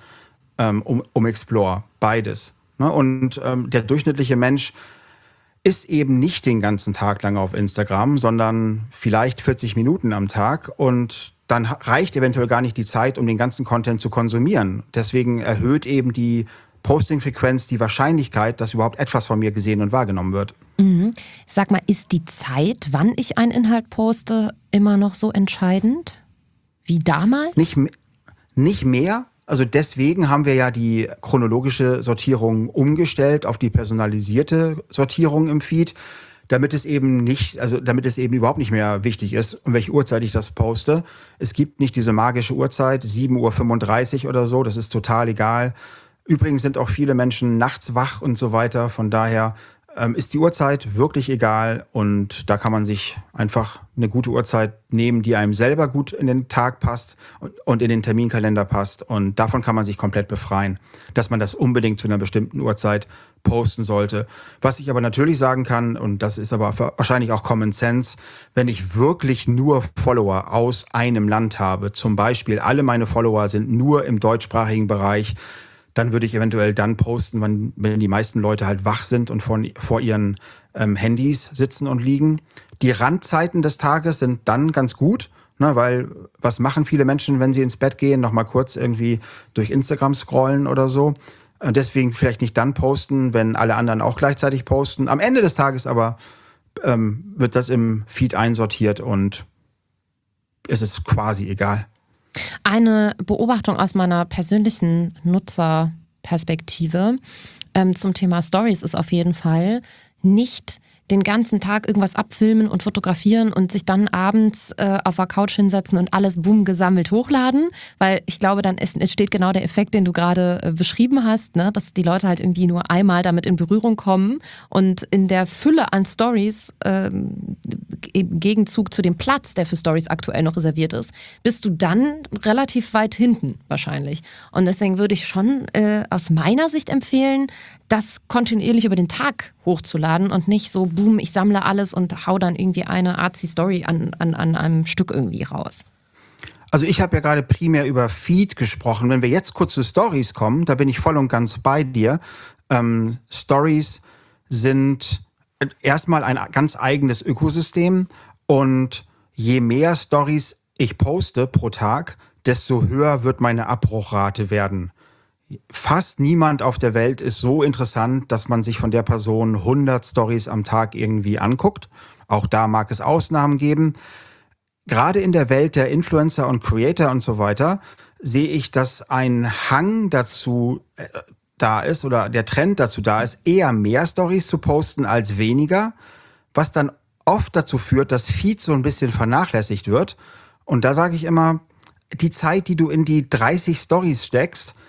[SPEAKER 3] Explore, beides. Ne? Und der durchschnittliche Mensch ist eben nicht den ganzen Tag lang auf Instagram, sondern vielleicht 40 Minuten am Tag und dann reicht eventuell gar nicht die Zeit, um den ganzen Content zu konsumieren. Deswegen erhöht eben die Posting-Frequenz die Wahrscheinlichkeit, dass überhaupt etwas von mir gesehen und wahrgenommen wird.
[SPEAKER 2] Mhm. Sag mal, ist die Zeit, wann ich einen Inhalt poste, immer noch so entscheidend wie damals?
[SPEAKER 3] Nicht mehr. Also deswegen haben wir ja die chronologische Sortierung umgestellt auf die personalisierte Sortierung im Feed, damit es eben überhaupt nicht mehr wichtig ist, um welche Uhrzeit ich das poste. Es gibt nicht diese magische Uhrzeit, 7:35 Uhr oder so, das ist total egal. Übrigens sind auch viele Menschen nachts wach und so weiter. Von daher ist die Uhrzeit wirklich egal und da kann man sich einfach eine gute Uhrzeit nehmen, die einem selber gut in den Tag passt und in den Terminkalender passt und davon kann man sich komplett befreien, dass man das unbedingt zu einer bestimmten Uhrzeit posten sollte. Was ich aber natürlich sagen kann, und das ist aber wahrscheinlich auch Common Sense, wenn ich wirklich nur Follower aus einem Land habe, zum Beispiel alle meine Follower sind nur im deutschsprachigen Bereich, dann würde ich eventuell dann posten, wenn die meisten Leute halt wach sind und vor ihren Handys sitzen und liegen. Die Randzeiten des Tages sind dann ganz gut, ne, weil was machen viele Menschen, wenn sie ins Bett gehen, noch mal kurz irgendwie durch Instagram scrollen oder so. Deswegen vielleicht nicht dann posten, wenn alle anderen auch gleichzeitig posten. Am Ende des Tages aber wird das im Feed einsortiert und es ist quasi egal.
[SPEAKER 2] Eine Beobachtung aus meiner persönlichen Nutzerperspektive zum Thema Stories ist auf jeden Fall, nicht den ganzen Tag irgendwas abfilmen und fotografieren und sich dann abends auf der Couch hinsetzen und alles boom gesammelt hochladen, weil ich glaube, dann entsteht genau der Effekt, den du gerade beschrieben hast, ne? Dass die Leute halt irgendwie nur einmal damit in Berührung kommen und in der Fülle an Stories im Gegenzug zu dem Platz, der für Stories aktuell noch reserviert ist, bist du dann relativ weit hinten wahrscheinlich. Und deswegen würde ich schon aus meiner Sicht empfehlen, das kontinuierlich über den Tag hochzuladen und nicht so, boom, ich sammle alles und hau dann irgendwie eine artsy-Story an einem Stück irgendwie raus.
[SPEAKER 3] Also ich habe ja gerade primär über Feed gesprochen. Wenn wir jetzt kurz zu Stories kommen, da bin ich voll und ganz bei dir. Stories sind erstmal ein ganz eigenes Ökosystem und je mehr Stories ich poste pro Tag, desto höher wird meine Abbruchrate werden. Fast niemand auf der Welt ist so interessant, dass man sich von der Person 100 Stories am Tag irgendwie anguckt. Auch da mag es Ausnahmen geben. Gerade in der Welt der Influencer und Creator und so weiter sehe ich, dass ein Hang dazu da ist oder der Trend dazu da ist, eher mehr Stories zu posten als weniger, was dann oft dazu führt, dass Feed so ein bisschen vernachlässigt wird. Und da sage ich immer, die Zeit, die du in die 30 Stories steckst,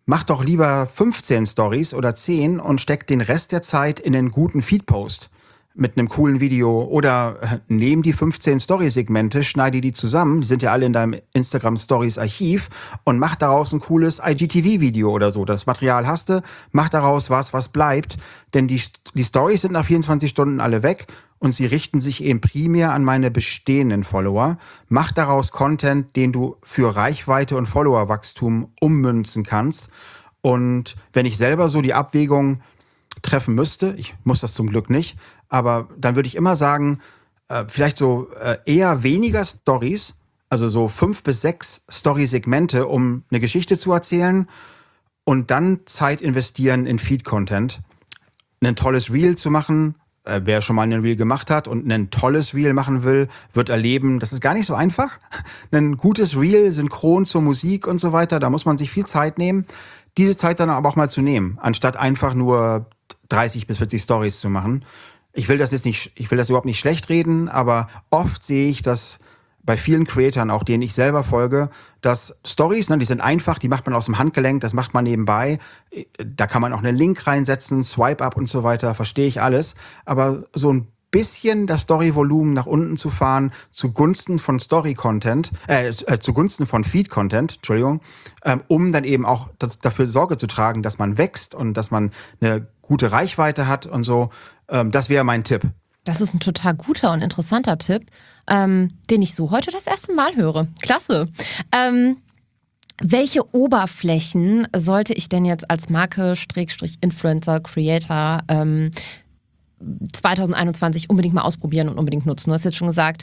[SPEAKER 3] mach doch lieber 15 Stories oder 10 und steck den Rest der Zeit in einen guten Feed-Post mit einem coolen Video oder nehm die 15 Story-Segmente, schneide die zusammen, die sind ja alle in deinem Instagram-Stories-Archiv und mach daraus ein cooles IGTV-Video oder so. Das Material hast du, mach daraus was bleibt, denn die Stories sind nach 24 Stunden alle weg und sie richten sich eben primär an meine bestehenden Follower. Mach daraus Content, den du für Reichweite und Followerwachstum ummünzen kannst. Und wenn ich selber so die Abwägung treffen müsste, ich muss das zum Glück nicht, aber dann würde ich immer sagen, vielleicht so eher weniger Stories, also so 5 bis 6 Story-Segmente, um eine Geschichte zu erzählen und dann Zeit investieren in Feed-Content. Ein tolles Reel zu machen, wer schon mal einen Reel gemacht hat und ein tolles Reel machen will, wird erleben, das ist gar nicht so einfach. Ein gutes Reel, synchron zur Musik und so weiter, da muss man sich viel Zeit nehmen. Diese Zeit dann aber auch mal zu nehmen, anstatt einfach nur 30 bis 40 Stories zu machen. Ich will das überhaupt nicht schlecht reden, aber oft sehe ich, dass bei vielen Creatoren, auch denen ich selber folge, dass Stories, die sind einfach, die macht man aus dem Handgelenk, das macht man nebenbei. Da kann man auch einen Link reinsetzen, Swipe up und so weiter, verstehe ich alles. Aber so ein bisschen das Story-Volumen nach unten zu fahren, zugunsten von Story-Content, zugunsten von Feed-Content, Entschuldigung, um dann eben auch dafür Sorge zu tragen, dass man wächst und dass man eine gute Reichweite hat und so. Das wäre mein Tipp.
[SPEAKER 2] Das ist ein total guter und interessanter Tipp, den ich so heute das erste Mal höre. Klasse. Welche Oberflächen sollte ich denn jetzt als Marke, Influencer, Creator 2021 unbedingt mal ausprobieren und unbedingt nutzen? Du hast jetzt schon gesagt,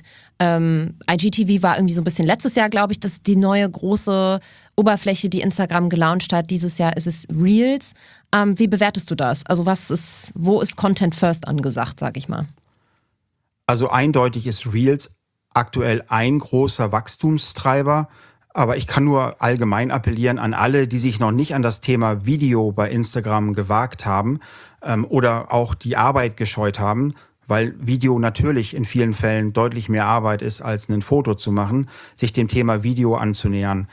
[SPEAKER 2] IGTV war irgendwie so ein bisschen letztes Jahr, glaube ich, das die neue große Oberfläche, die Instagram gelauncht hat. Dieses Jahr ist es Reels. Wie bewertest du das? Also wo ist Content First angesagt, sag ich mal?
[SPEAKER 3] Also eindeutig ist Reels aktuell ein großer Wachstumstreiber. Aber ich kann nur allgemein appellieren an alle, die sich noch nicht an das Thema Video bei Instagram gewagt haben oder auch die Arbeit gescheut haben, weil Video natürlich in vielen Fällen deutlich mehr Arbeit ist, als ein Foto zu machen, sich dem Thema Video anzunähern.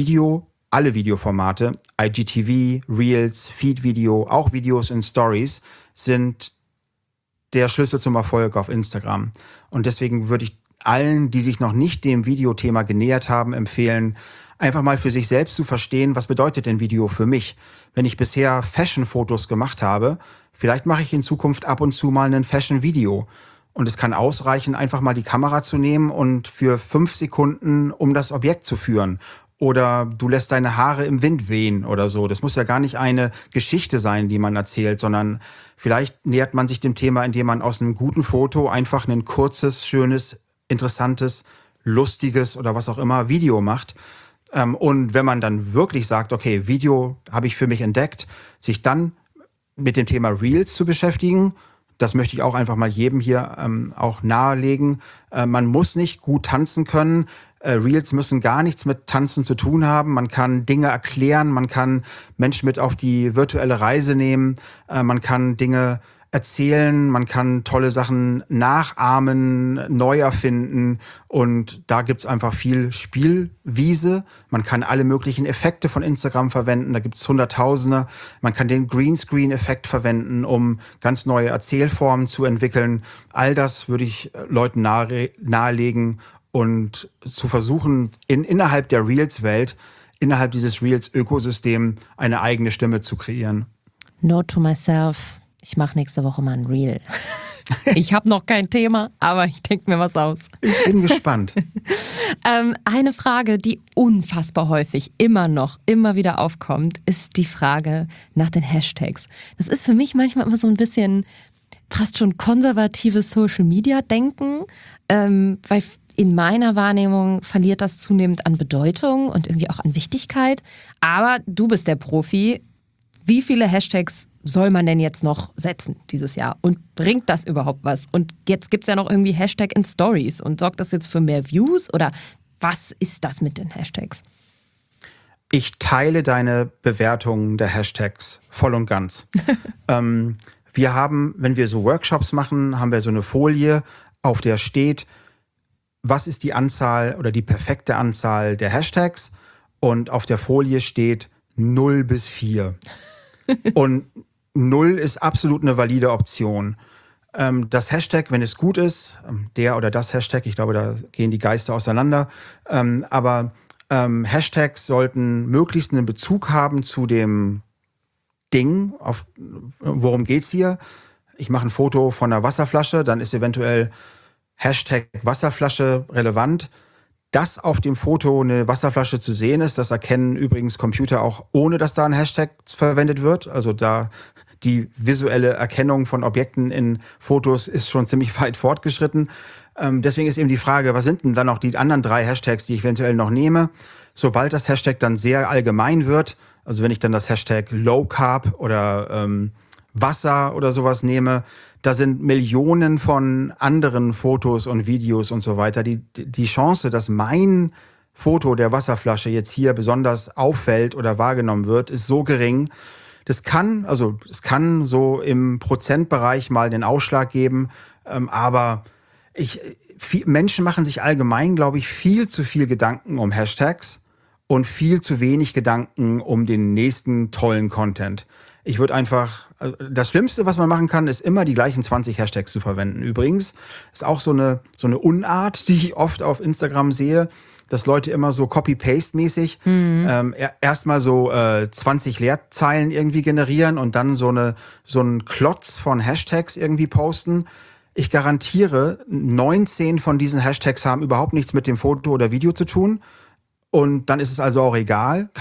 [SPEAKER 3] Alle Videoformate, IGTV, Reels, Feed-Video, auch Videos in Stories, sind der Schlüssel zum Erfolg auf Instagram. Und deswegen würde ich allen, die sich noch nicht dem Videothema genähert haben, empfehlen, einfach mal für sich selbst zu verstehen, was bedeutet denn Video für mich? Wenn ich bisher Fashion-Fotos gemacht habe, vielleicht mache ich in Zukunft ab und zu mal ein Fashion-Video. Und es kann ausreichen, einfach mal die Kamera zu nehmen und für 5 Sekunden um das Objekt zu führen. Oder du lässt deine Haare im Wind wehen oder so. Das muss ja gar nicht eine Geschichte sein, die man erzählt, sondern vielleicht nähert man sich dem Thema, indem man aus einem guten Foto einfach ein kurzes, schönes, interessantes, lustiges oder was auch immer Video macht. Und wenn man dann wirklich sagt, okay, Video habe ich für mich entdeckt, sich dann mit dem Thema Reels zu beschäftigen, das möchte ich auch einfach mal jedem hier auch nahelegen. Man muss nicht gut tanzen können. Reels müssen gar nichts mit Tanzen zu tun haben. Man kann Dinge erklären, man kann Menschen mit auf die virtuelle Reise nehmen, man kann Dinge erzählen, man kann tolle Sachen nachahmen, neu erfinden und da gibt's einfach viel Spielwiese. Man kann alle möglichen Effekte von Instagram verwenden, da gibt's Hunderttausende. Man kann den Greenscreen-Effekt verwenden, um ganz neue Erzählformen zu entwickeln. All das würde ich Leuten nahelegen und zu versuchen, innerhalb der Reels-Welt, innerhalb dieses Reels-Ökosystem eine eigene Stimme zu kreieren.
[SPEAKER 2] Note to myself. Ich mache nächste Woche mal ein Reel. Ich habe noch kein Thema, aber ich denke mir was aus.
[SPEAKER 3] Ich bin gespannt.
[SPEAKER 2] Eine Frage, die unfassbar häufig immer wieder aufkommt, ist die Frage nach den Hashtags. Das ist für mich manchmal immer so ein bisschen fast schon konservatives Social-Media-Denken, weil in meiner Wahrnehmung verliert das zunehmend an Bedeutung und irgendwie auch an Wichtigkeit. Aber du bist der Profi. Wie viele Hashtags soll man denn jetzt noch setzen dieses Jahr? Und bringt das überhaupt was? Und jetzt gibt es ja noch irgendwie Hashtag in Stories. Und sorgt das jetzt für mehr Views? Oder was ist das mit den Hashtags?
[SPEAKER 3] Ich teile deine Bewertung der Hashtags voll und ganz. Wir haben, wenn wir so Workshops machen, haben wir so eine Folie, auf der steht, was ist die Anzahl oder die perfekte Anzahl der Hashtags? Und auf der Folie steht 0 bis 4. Und 0 ist absolut eine valide Option. Das Hashtag, wenn es gut ist, der oder das Hashtag, ich glaube, da gehen die Geister auseinander, aber Hashtags sollten möglichst einen Bezug haben zu dem Ding, worum geht's hier? Ich mache ein Foto von einer Wasserflasche, dann ist eventuell Hashtag Wasserflasche relevant. Dass auf dem Foto eine Wasserflasche zu sehen ist, das erkennen übrigens Computer auch, ohne dass da ein Hashtag verwendet wird. Also da die visuelle Erkennung von Objekten in Fotos ist schon ziemlich weit fortgeschritten. Deswegen ist eben die Frage, was sind denn dann noch die anderen 3 Hashtags, die ich eventuell noch nehme? Sobald das Hashtag dann sehr allgemein wird, also wenn ich dann das Hashtag Low Carb oder Wasser oder sowas nehme, da sind Millionen von anderen Fotos und Videos und so weiter. Die Chance, dass mein Foto der Wasserflasche jetzt hier besonders auffällt oder wahrgenommen wird, ist so gering. Es kann so im Prozentbereich mal den Ausschlag geben, aber Menschen machen sich allgemein, glaube ich, viel zu viel Gedanken um Hashtags und viel zu wenig Gedanken um den nächsten tollen Content. Ich würde einfach, das Schlimmste, was man machen kann, ist immer die gleichen 20 Hashtags zu verwenden. Übrigens ist auch so eine Unart, die ich oft auf Instagram sehe, dass Leute immer so Copy-Paste-mäßig erstmal so 20 Leerzeilen irgendwie generieren und dann so einen Klotz von Hashtags irgendwie posten. Ich garantiere, 19 von diesen Hashtags haben überhaupt nichts mit dem Foto oder Video zu tun. Und dann ist es also auch egal,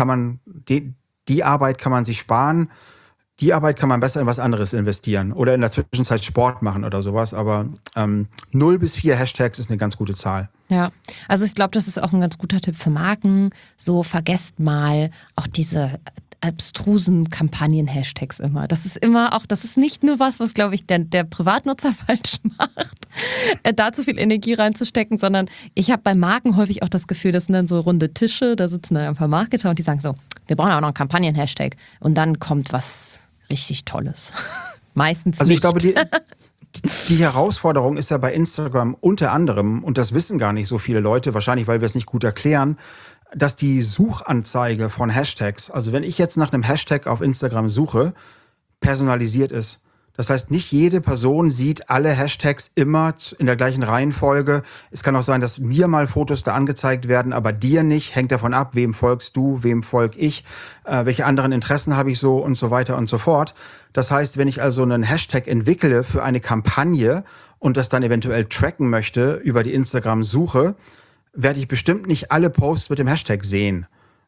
[SPEAKER 3] die Arbeit kann man sich sparen. Die Arbeit kann man besser in was anderes investieren oder in der Zwischenzeit Sport machen oder sowas. Aber 0 bis 4 Hashtags ist eine ganz gute Zahl.
[SPEAKER 2] Ja, also ich glaube, das ist auch ein ganz guter Tipp für Marken. So vergesst mal auch diese abstrusen Kampagnen-Hashtags immer. Das ist nicht nur was glaube ich, der Privatnutzer falsch macht, da zu viel Energie reinzustecken, sondern ich habe bei Marken häufig auch das Gefühl, das sind dann so runde Tische, da sitzen dann ein paar Marketer und die sagen so, wir brauchen auch noch einen Kampagnen-Hashtag und dann kommt was richtig Tolles. Meistens
[SPEAKER 3] also
[SPEAKER 2] nicht.
[SPEAKER 3] Ich glaube, die Herausforderung ist ja bei Instagram unter anderem, und das wissen gar nicht so viele Leute, wahrscheinlich weil wir es nicht gut erklären, dass die Suchanzeige von Hashtags, also wenn ich jetzt nach einem Hashtag auf Instagram suche, personalisiert ist. Das heißt, nicht jede Person sieht alle Hashtags immer in der gleichen Reihenfolge. Es kann auch sein, dass mir mal Fotos da angezeigt werden, aber dir nicht. Hängt davon ab, wem folgst du, wem folge ich, welche anderen Interessen habe ich so und so weiter und so fort. Das heißt, wenn ich also einen Hashtag entwickle für eine Kampagne und das dann eventuell tracken möchte über die Instagram-Suche, werde ich bestimmt nicht alle Posts mit dem Hashtag sehen.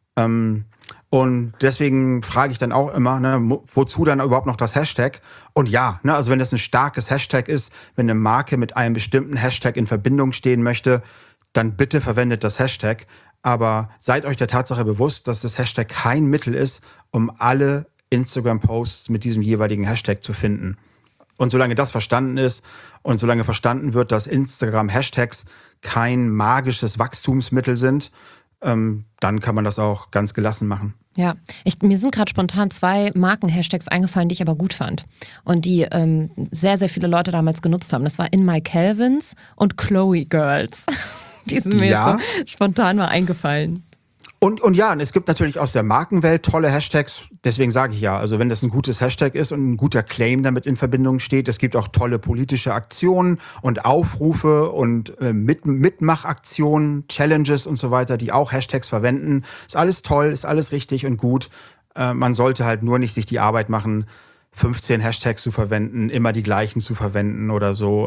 [SPEAKER 3] Und deswegen frage ich dann auch immer, wozu dann überhaupt noch das Hashtag? Und ja, also wenn das ein starkes Hashtag ist, wenn eine Marke mit einem bestimmten Hashtag in Verbindung stehen möchte, dann bitte verwendet das Hashtag. Aber seid euch der Tatsache bewusst, dass das Hashtag kein Mittel ist, um alle Instagram-Posts mit diesem jeweiligen Hashtag zu finden. Und solange das verstanden ist und solange verstanden wird, dass Instagram-Hashtags kein magisches Wachstumsmittel sind, dann kann man das auch ganz gelassen machen.
[SPEAKER 2] Ja, mir sind gerade spontan 2 Marken-Hashtags eingefallen, die ich aber gut fand und die sehr, sehr viele Leute damals genutzt haben. Das war In My Calvins und Chloe Girls. Die sind mir jetzt so spontan mal eingefallen.
[SPEAKER 3] Und ja, und es gibt natürlich aus der Markenwelt tolle Hashtags, deswegen sage ich ja, also wenn das ein gutes Hashtag ist und ein guter Claim damit in Verbindung steht, es gibt auch tolle politische Aktionen und Aufrufe und Mitmachaktionen, Challenges und so weiter, die auch Hashtags verwenden. Ist alles toll, ist alles richtig und gut. Man sollte halt nur nicht sich die Arbeit machen, 15 Hashtags zu verwenden, immer die gleichen zu verwenden oder so.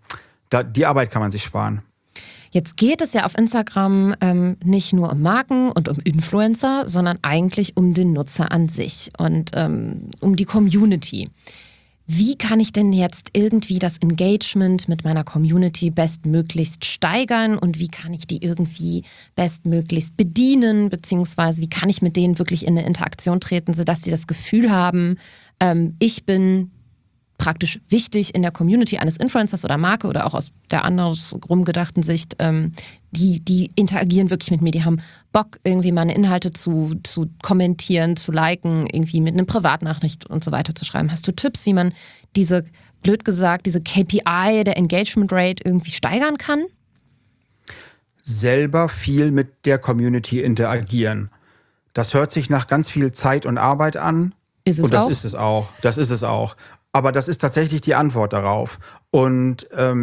[SPEAKER 3] Die Arbeit kann man sich sparen.
[SPEAKER 2] Jetzt geht es ja auf Instagram nicht nur um Marken und um Influencer, sondern eigentlich um den Nutzer an sich und um die Community. Wie kann ich denn jetzt irgendwie das Engagement mit meiner Community bestmöglichst steigern und wie kann ich die irgendwie bestmöglichst bedienen, beziehungsweise wie kann ich mit denen wirklich in eine Interaktion treten, sodass sie das Gefühl haben, ich bin praktisch wichtig in der Community eines Influencers oder Marke oder auch aus der andersrum gedachten Sicht, die interagieren wirklich mit mir, die haben Bock, irgendwie meine Inhalte zu kommentieren, zu liken, irgendwie mit einer Privatnachricht und so weiter zu schreiben. Hast du Tipps, wie man diese, blöd gesagt, diese KPI der Engagement Rate irgendwie steigern kann? Selber
[SPEAKER 3] viel mit der Community interagieren. Das hört sich nach ganz viel Zeit und Arbeit an.
[SPEAKER 2] Ist es
[SPEAKER 3] und das
[SPEAKER 2] auch?
[SPEAKER 3] ist es auch. Das ist es auch. Aber das ist tatsächlich die Antwort darauf. Und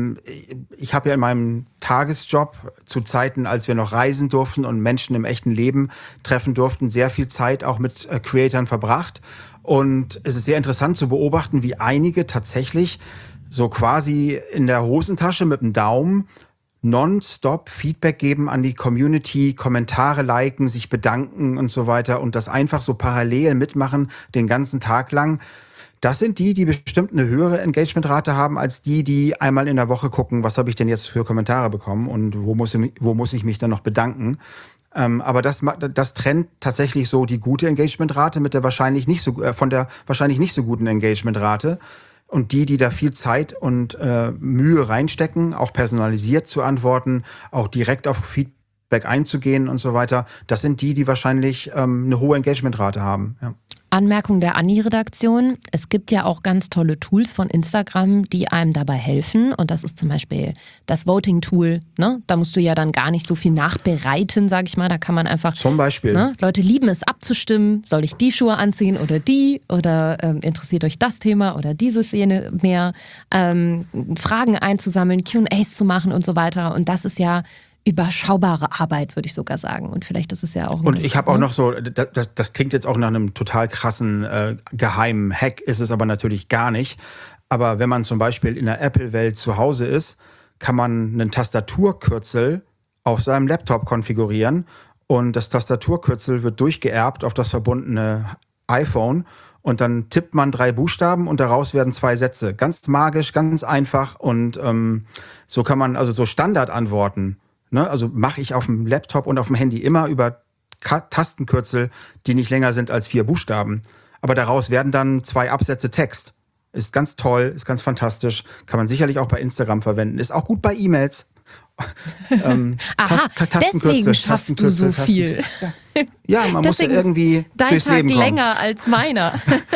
[SPEAKER 3] ich habe ja in meinem Tagesjob zu Zeiten, als wir noch reisen durften und Menschen im echten Leben treffen durften, sehr viel Zeit auch mit Creatoren verbracht. Und es ist sehr interessant zu beobachten, wie einige tatsächlich so quasi in der Hosentasche mit dem Daumen nonstop Feedback geben an die Community, Kommentare liken, sich bedanken und so weiter und das einfach so parallel mitmachen den ganzen Tag lang. Das sind die bestimmt eine höhere Engagementrate haben als die einmal in der Woche gucken, was habe ich denn jetzt für Kommentare bekommen und wo muss ich mich dann noch bedanken. Aber das trennt tatsächlich so die gute Engagementrate mit der wahrscheinlich nicht so guten Engagementrate. Und die da viel Zeit und Mühe reinstecken, auch personalisiert zu antworten, auch direkt auf Feedback einzugehen und so weiter, das sind die wahrscheinlich eine hohe Engagementrate haben. Ja.
[SPEAKER 2] Anmerkung der Anni-Redaktion. Es gibt ja auch ganz tolle Tools von Instagram, die einem dabei helfen. Und das ist zum Beispiel das Voting-Tool. Ne? Da musst du ja dann gar nicht so viel nachbereiten, sag ich mal. Da kann man einfach...
[SPEAKER 3] Zum Beispiel.
[SPEAKER 2] Ne? Leute lieben es abzustimmen. Soll ich die Schuhe anziehen oder die? Oder interessiert euch das Thema oder diese Szene mehr? Fragen einzusammeln, Q&As zu machen und so weiter. Und das ist ja überschaubare Arbeit, würde ich sogar sagen. Und vielleicht ist es ja auch...
[SPEAKER 3] Und ich habe auch noch so, das klingt jetzt auch nach einem total krassen geheimen Hack, ist es aber natürlich gar nicht. Aber wenn man zum Beispiel in der Apple-Welt zu Hause ist, kann man einen Tastaturkürzel auf seinem Laptop konfigurieren und das Tastaturkürzel wird durchgeerbt auf das verbundene iPhone und dann tippt man 3 Buchstaben und daraus werden 2 Sätze. Ganz magisch, ganz einfach und so kann man also so Standardantworten. Ne, also mache ich auf dem Laptop und auf dem Handy immer über Tastenkürzel, die nicht länger sind als 4 Buchstaben. Aber daraus werden dann 2 Absätze Text. Ist ganz toll, ist ganz fantastisch. Kann man sicherlich auch bei Instagram verwenden. Ist auch gut bei E-Mails.
[SPEAKER 2] Aha, deswegen schaffst du so viel.
[SPEAKER 3] Ja, man muss ja irgendwie durchs Leben kommen.
[SPEAKER 2] Dein Tag länger als meiner.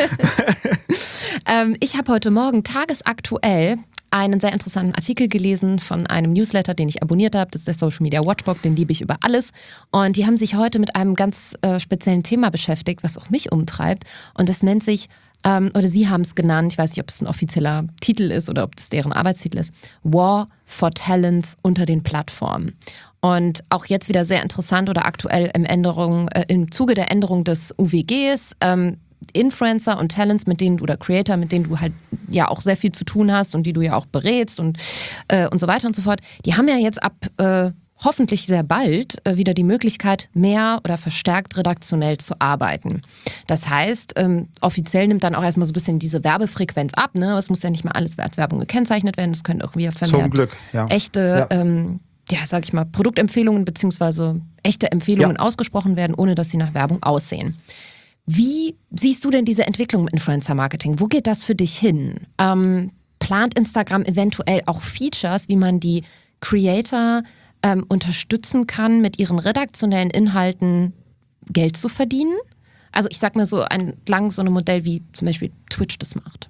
[SPEAKER 2] Ich habe heute Morgen tagesaktuell einen sehr interessanten Artikel gelesen von einem Newsletter, den ich abonniert habe. Das ist der Social Media Watchdog, den liebe ich über alles. Und die haben sich heute mit einem ganz speziellen Thema beschäftigt, was auch mich umtreibt. Und das nennt sich, oder sie haben es genannt, ich weiß nicht, ob es ein offizieller Titel ist oder ob das deren Arbeitstitel ist, War for Talents unter den Plattformen. Und auch jetzt wieder sehr interessant oder aktuell im Zuge der Änderung des UWGs, Influencer und Talents, oder Creator, mit denen du halt ja auch sehr viel zu tun hast und die du ja auch berätst und so weiter und so fort, die haben ja jetzt ab hoffentlich sehr bald wieder die Möglichkeit, mehr oder verstärkt redaktionell zu arbeiten. Das heißt, offiziell nimmt dann auch erstmal so ein bisschen diese Werbefrequenz ab. Ne? Es muss ja nicht mal alles als Werbung gekennzeichnet werden, es können auch wieder vermehrt
[SPEAKER 3] zum Glück, ja.
[SPEAKER 2] Echte sag ich mal, Produktempfehlungen beziehungsweise echte Empfehlungen ausgesprochen werden, ohne dass sie nach Werbung aussehen. Wie siehst du denn diese Entwicklung im Influencer-Marketing? Wo geht das für dich hin? Plant Instagram eventuell auch Features, wie man die Creator unterstützen kann, mit ihren redaktionellen Inhalten Geld zu verdienen? Also ich sag mal so entlang so einem Modell, wie zum Beispiel Twitch das macht.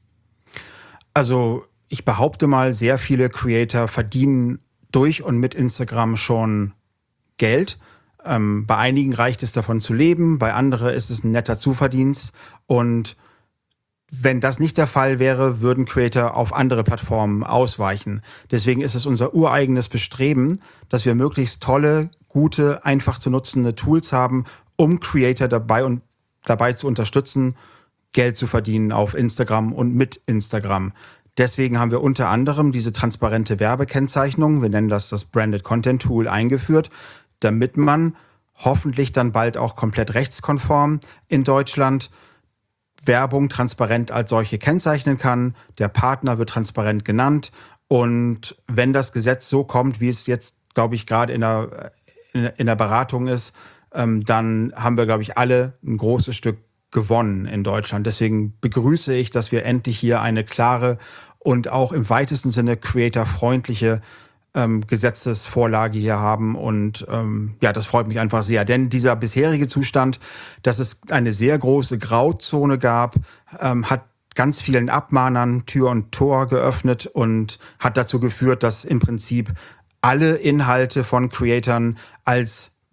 [SPEAKER 3] Also ich behaupte mal, sehr viele Creator verdienen durch und mit Instagram schon Geld. Bei einigen reicht es davon zu leben, bei anderen ist es ein netter Zuverdienst. Und wenn das nicht der Fall wäre, würden Creator auf andere Plattformen ausweichen. Deswegen ist es unser ureigenes Bestreben, dass wir möglichst tolle, gute, einfach zu nutzende Tools haben, um Creator dabei zu unterstützen, Geld zu verdienen auf Instagram und mit Instagram. Deswegen haben wir unter anderem diese transparente Werbekennzeichnung, wir nennen das Branded Content Tool, eingeführt, damit man hoffentlich dann bald auch komplett rechtskonform in Deutschland Werbung transparent als solche kennzeichnen kann. Der Partner wird transparent genannt. Und wenn das Gesetz so kommt, wie es jetzt, glaube ich, gerade in der Beratung ist, dann haben wir, glaube ich, alle ein großes Stück gewonnen in Deutschland. Deswegen begrüße ich, dass wir endlich hier eine klare und auch im weitesten Sinne creatorfreundliche Gesetzesvorlage hier haben und das freut mich einfach sehr. Denn dieser bisherige Zustand, dass es eine sehr große Grauzone gab, hat ganz vielen Abmahnern Tür und Tor geöffnet und hat dazu geführt, dass im Prinzip alle Inhalte von Creatoren als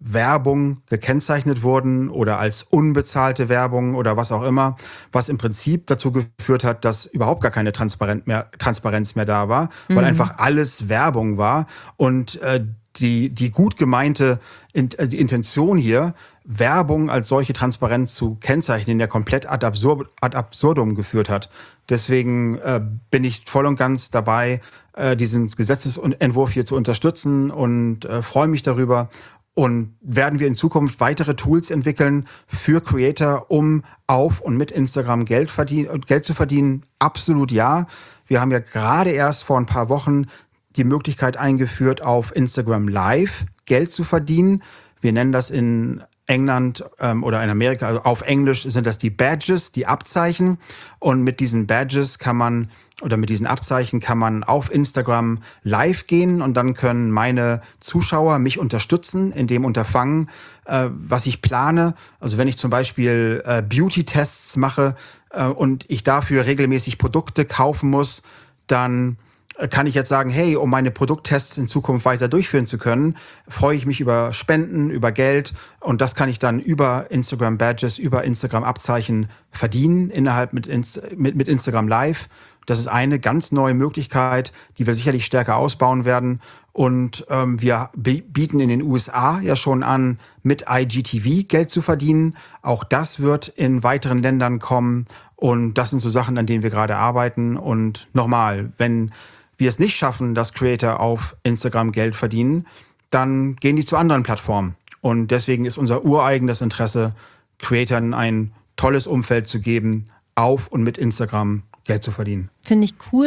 [SPEAKER 3] Werbung gekennzeichnet wurden oder als unbezahlte Werbung oder was auch immer, was im Prinzip dazu geführt hat, dass überhaupt gar keine Transparenz mehr da war, weil einfach alles Werbung war und die gut gemeinte die Intention hier, Werbung als solche Transparenz zu kennzeichnen, ja komplett ad absurdum geführt hat. Deswegen bin ich voll und ganz dabei, diesen Gesetzesentwurf hier zu unterstützen und freue mich darüber. Und werden wir in Zukunft weitere Tools entwickeln für Creator, um auf und mit Instagram Geld zu verdienen? Absolut ja. Wir haben ja gerade erst vor ein paar Wochen die Möglichkeit eingeführt, auf Instagram Live Geld zu verdienen. Wir nennen das in England oder in Amerika, also auf Englisch sind das die Badges, die Abzeichen. Und mit diesen Badges mit diesen Abzeichen kann man auf Instagram live gehen und dann können meine Zuschauer mich unterstützen in dem Unterfangen, was ich plane. Also wenn ich zum Beispiel Beauty-Tests mache und ich dafür regelmäßig Produkte kaufen muss, dann kann ich jetzt sagen, hey, um meine Produkttests in Zukunft weiter durchführen zu können, freue ich mich über Spenden, über Geld und das kann ich dann über Instagram Badges, über Instagram Abzeichen verdienen innerhalb mit Instagram Live. Das ist eine ganz neue Möglichkeit, die wir sicherlich stärker ausbauen werden. Und wir bieten in den USA ja schon an, mit IGTV Geld zu verdienen. Auch das wird in weiteren Ländern kommen. Und das sind so Sachen, an denen wir gerade arbeiten. Und nochmal, wenn wir es nicht schaffen, dass Creator auf Instagram Geld verdienen, dann gehen die zu anderen Plattformen. Und deswegen ist unser ureigenes Interesse, Creatoren ein tolles Umfeld zu geben, auf und mit Instagram Geld zu verdienen.
[SPEAKER 2] Finde ich cool,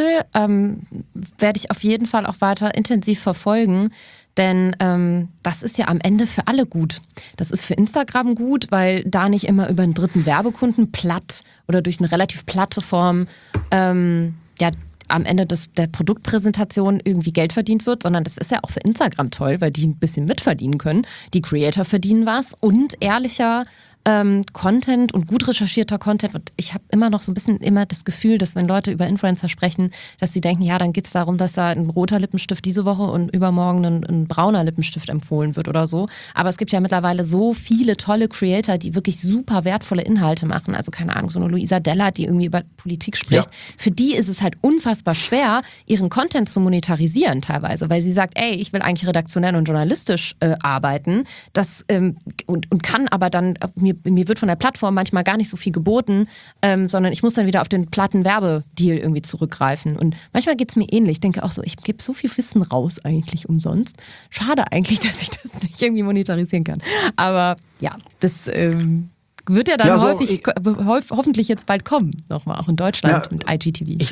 [SPEAKER 2] werde ich auf jeden Fall auch weiter intensiv verfolgen, denn das ist ja am Ende für alle gut. Das ist für Instagram gut, weil da nicht immer über einen dritten Werbekunden platt oder durch eine relativ platte Form am Ende der Produktpräsentation irgendwie Geld verdient wird, sondern das ist ja auch für Instagram toll, weil die ein bisschen mitverdienen können. Die Creator verdienen was und ehrlicher Content und gut recherchierter Content. Und ich habe immer noch so ein bisschen das Gefühl, dass wenn Leute über Influencer sprechen, dass sie denken, ja, dann geht es darum, dass da ein roter Lippenstift diese Woche und übermorgen ein brauner Lippenstift empfohlen wird oder so. Aber es gibt ja mittlerweile so viele tolle Creator, die wirklich super wertvolle Inhalte machen. Also keine Ahnung, so eine Luisa Della, die irgendwie über Politik spricht. Ja. Für die ist es halt unfassbar schwer, ihren Content zu monetarisieren teilweise, weil sie sagt, ey, ich will eigentlich redaktionell und journalistisch arbeiten. Das und kann aber dann mir wird von der Plattform manchmal gar nicht so viel geboten, sondern ich muss dann wieder auf den platten Werbedeal irgendwie zurückgreifen. Und manchmal geht es mir ähnlich. Ich denke auch so, ich gebe so viel Wissen raus eigentlich umsonst. Schade eigentlich, dass ich das nicht irgendwie monetarisieren kann. Aber ja, das wird ja dann hoffentlich jetzt bald kommen. Nochmal, auch in Deutschland mit IGTV.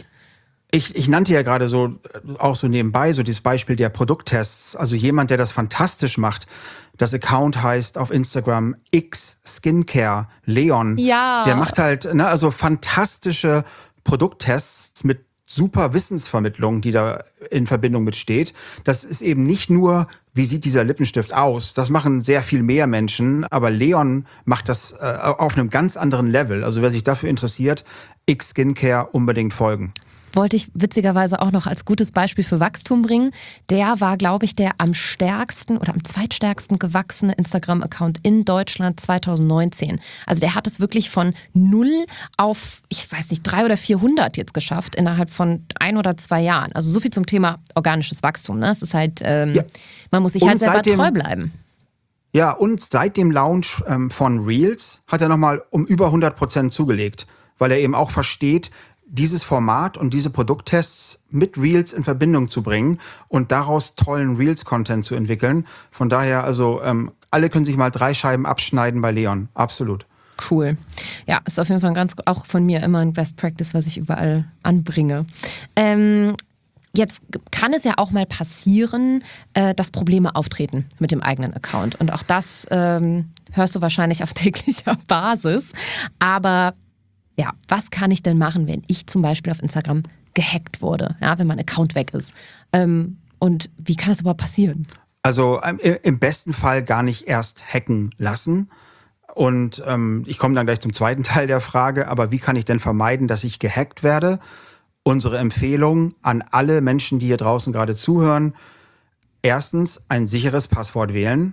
[SPEAKER 3] Ich nannte ja gerade so, auch so nebenbei, so dieses Beispiel der Produkttests. Also jemand, der das fantastisch macht. Das Account heißt auf Instagram X Skincare Leon.
[SPEAKER 2] Ja.
[SPEAKER 3] Der macht halt also fantastische Produkttests mit super Wissensvermittlung, die da in Verbindung mit steht. Das ist eben nicht nur, wie sieht dieser Lippenstift aus? Das machen sehr viel mehr Menschen, aber Leon macht das auf einem ganz anderen Level. Also wer sich dafür interessiert, X Skincare unbedingt folgen.
[SPEAKER 2] Wollte ich witzigerweise auch noch als gutes Beispiel für Wachstum bringen. Der war, glaube ich, der am stärksten oder am zweitstärksten gewachsene Instagram-Account in Deutschland 2019. Also der hat es wirklich von 0 auf, ich weiß nicht, 300 oder 400 jetzt geschafft innerhalb von 1 oder 2 Jahren. Also so viel zum Thema organisches Wachstum. Ne? Es ist halt, man muss sich halt selber treu bleiben.
[SPEAKER 3] Ja, und seit dem Launch von Reels hat er nochmal um über 100% zugelegt, weil er eben auch versteht, dieses Format und diese Produkttests mit Reels in Verbindung zu bringen und daraus tollen Reels-Content zu entwickeln. Von daher, also alle können sich mal 3 Scheiben abschneiden bei Leon. Absolut.
[SPEAKER 2] Cool. Ja, ist auf jeden Fall auch von mir immer ein Best Practice, was ich überall anbringe. Jetzt kann es ja auch mal passieren, dass Probleme auftreten mit dem eigenen Account. Und auch das hörst du wahrscheinlich auf täglicher Basis. Aber ja, was kann ich denn machen, wenn ich zum Beispiel auf Instagram gehackt wurde, ja, wenn mein Account weg ist? Und wie kann das überhaupt passieren?
[SPEAKER 3] Also im besten Fall gar nicht erst hacken lassen. Und ich komme dann gleich zum zweiten Teil der Frage, aber wie kann ich denn vermeiden, dass ich gehackt werde? Unsere Empfehlung an alle Menschen, die hier draußen gerade zuhören: Erstens, ein sicheres Passwort wählen.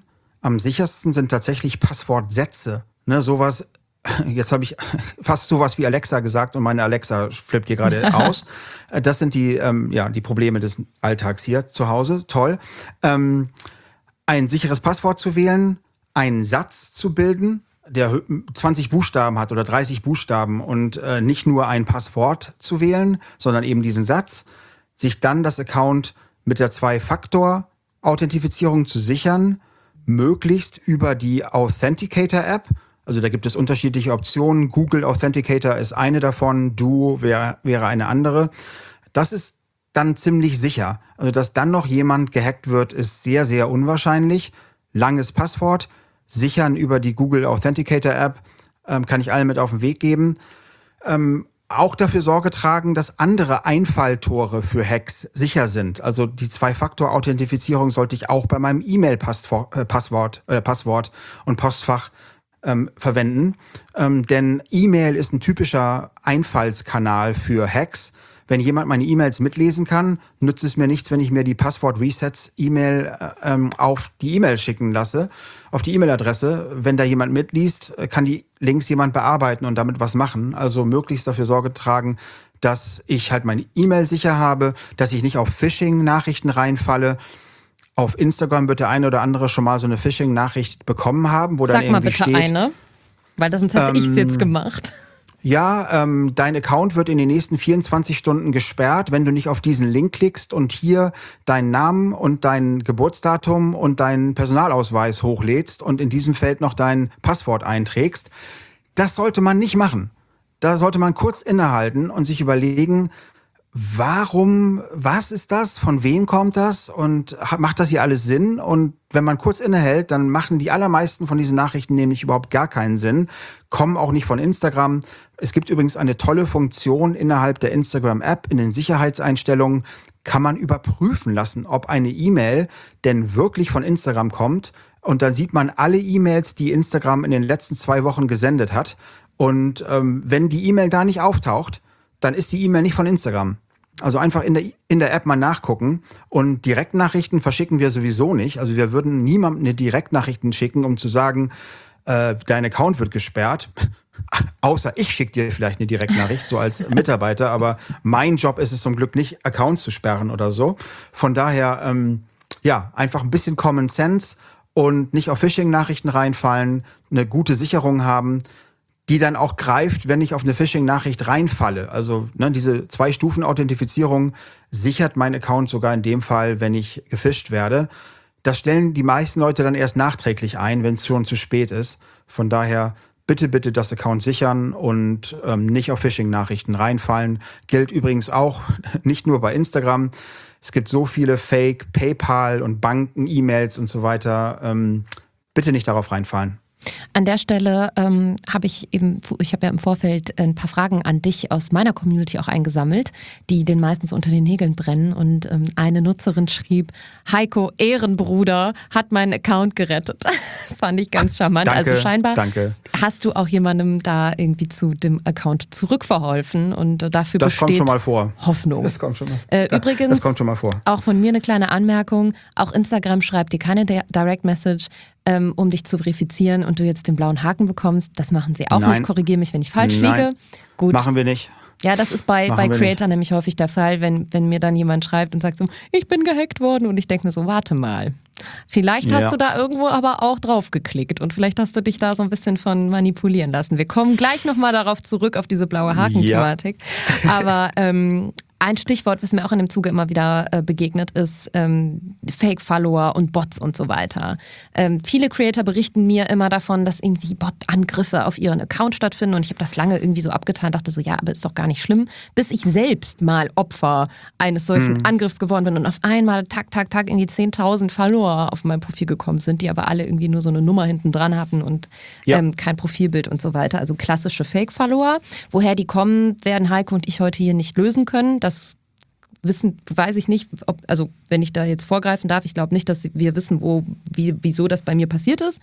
[SPEAKER 3] Am sichersten sind tatsächlich Passwortsätze. Ne, sowas, jetzt habe ich fast sowas wie Alexa gesagt und meine Alexa flippt hier gerade aus. Das sind die Probleme des Alltags hier zu Hause. Toll. Ein sicheres Passwort zu wählen, einen Satz zu bilden, der 20 Buchstaben hat oder 30 Buchstaben und nicht nur ein Passwort zu wählen, sondern eben diesen Satz, sich dann das Account mit der 2-Faktor-Authentifizierung zu sichern, möglichst über die Authenticator-App. Also da gibt es unterschiedliche Optionen. Google Authenticator ist eine davon, Duo wäre eine andere. Das ist dann ziemlich sicher. Also dass dann noch jemand gehackt wird, ist sehr, sehr unwahrscheinlich. Langes Passwort, sichern über die Google Authenticator App, kann ich allen mit auf den Weg geben. Auch dafür Sorge tragen, dass andere Einfalltore für Hacks sicher sind. Also die 2-Faktor-Authentifizierung sollte ich auch bei meinem E-Mail-Passwort und Postfach verwenden. Denn E-Mail ist ein typischer Einfallskanal für Hacks. Wenn jemand meine E-Mails mitlesen kann, nützt es mir nichts, wenn ich mir die Passwort-Resets-E-Mail auf die E-Mail schicken lasse, auf die E-Mail-Adresse. Wenn da jemand mitliest, kann die Links jemand bearbeiten und damit was machen. Also möglichst dafür Sorge tragen, dass ich halt meine E-Mail sicher habe, dass ich nicht auf Phishing-Nachrichten reinfalle. Auf Instagram wird der eine oder andere schon mal so eine Phishing-Nachricht bekommen haben, wo dann irgendwie steht...
[SPEAKER 2] Sag mal bitte eine, weil sonst hätte ich es jetzt gemacht.
[SPEAKER 3] Ja, dein Account wird in den nächsten 24 Stunden gesperrt, wenn du nicht auf diesen Link klickst und hier deinen Namen und dein Geburtsdatum und deinen Personalausweis hochlädst und in diesem Feld noch dein Passwort einträgst. Das sollte man nicht machen. Da sollte man kurz innehalten und sich überlegen, was ist das, von wem kommt das und macht das hier alles Sinn? Und wenn man kurz innehält, dann machen die allermeisten von diesen Nachrichten nämlich überhaupt gar keinen Sinn, kommen auch nicht von Instagram. Es gibt übrigens eine tolle Funktion innerhalb der Instagram-App, in den Sicherheitseinstellungen kann man überprüfen lassen, ob eine E-Mail denn wirklich von Instagram kommt. Und dann sieht man alle E-Mails, die Instagram in den letzten 2 Wochen gesendet hat. Und wenn die E-Mail da nicht auftaucht, dann ist die E-Mail nicht von Instagram. Also einfach in der App mal nachgucken. Und Direktnachrichten verschicken wir sowieso nicht. Also wir würden niemandem eine Direktnachrichten schicken, um zu sagen, dein Account wird gesperrt. Außer ich schicke dir vielleicht eine Direktnachricht, so als Mitarbeiter. Aber mein Job ist es zum Glück nicht, Accounts zu sperren oder so. Von daher, einfach ein bisschen Common Sense und nicht auf Phishing-Nachrichten reinfallen, eine gute Sicherung haben, die dann auch greift, wenn ich auf eine Phishing-Nachricht reinfalle. Also diese 2-Stufen-Authentifizierung sichert mein Account sogar in dem Fall, wenn ich gefischt werde. Das stellen die meisten Leute dann erst nachträglich ein, wenn es schon zu spät ist. Von daher bitte das Account sichern und nicht auf Phishing-Nachrichten reinfallen. Gilt übrigens auch nicht nur bei Instagram. Es gibt so viele Fake, PayPal und Banken-E-Mails und so weiter. Bitte nicht darauf reinfallen.
[SPEAKER 2] An der Stelle habe ich ja im Vorfeld ein paar Fragen an dich aus meiner Community auch eingesammelt, die den meistens unter den Nägeln brennen. Und eine Nutzerin schrieb, Heiko, Ehrenbruder, hat meinen Account gerettet. Das fand ich ganz charmant.
[SPEAKER 3] Danke,
[SPEAKER 2] also scheinbar
[SPEAKER 3] danke.
[SPEAKER 2] Hast du auch jemandem da irgendwie zu dem Account zurückverholfen und dafür
[SPEAKER 3] das
[SPEAKER 2] besteht
[SPEAKER 3] kommt schon mal vor.
[SPEAKER 2] Hoffnung.
[SPEAKER 3] Das kommt schon mal.
[SPEAKER 2] Übrigens,
[SPEAKER 3] das kommt schon mal vor.
[SPEAKER 2] Auch von mir eine kleine Anmerkung. Auch Instagram schreibt dir keine Direct Message, um dich zu verifizieren und du jetzt den blauen Haken bekommst. Das machen sie auch nicht. Korrigiere mich, wenn ich falsch liege.
[SPEAKER 3] Gut. Machen wir nicht.
[SPEAKER 2] Ja, das ist bei Creator nämlich häufig der Fall, wenn mir dann jemand schreibt und sagt so, ich bin gehackt worden und ich denke mir so, warte mal. Vielleicht hast du da irgendwo aber auch drauf geklickt und vielleicht hast du dich da so ein bisschen von manipulieren lassen. Wir kommen gleich nochmal darauf zurück, auf diese blaue Haken-Thematik. Ja. Aber ein Stichwort, was mir auch in dem Zuge immer wieder begegnet, ist Fake-Follower und Bots und so weiter. Viele Creator berichten mir immer davon, dass irgendwie Bot-Angriffe auf ihren Account stattfinden und ich habe das lange irgendwie so abgetan, dachte so, ja, aber ist doch gar nicht schlimm, bis ich selbst mal Opfer eines solchen Angriffs geworden bin und auf einmal tak, irgendwie 10.000 Follower auf meinem Profil gekommen sind, die aber alle irgendwie nur so eine Nummer hinten dran hatten und kein Profilbild und so weiter. Also klassische Fake-Follower. Woher die kommen, werden Heiko und ich heute hier nicht lösen können. Das weiß ich nicht, also wenn ich da jetzt vorgreifen darf, ich glaube nicht, dass wir wissen, wieso das bei mir passiert ist.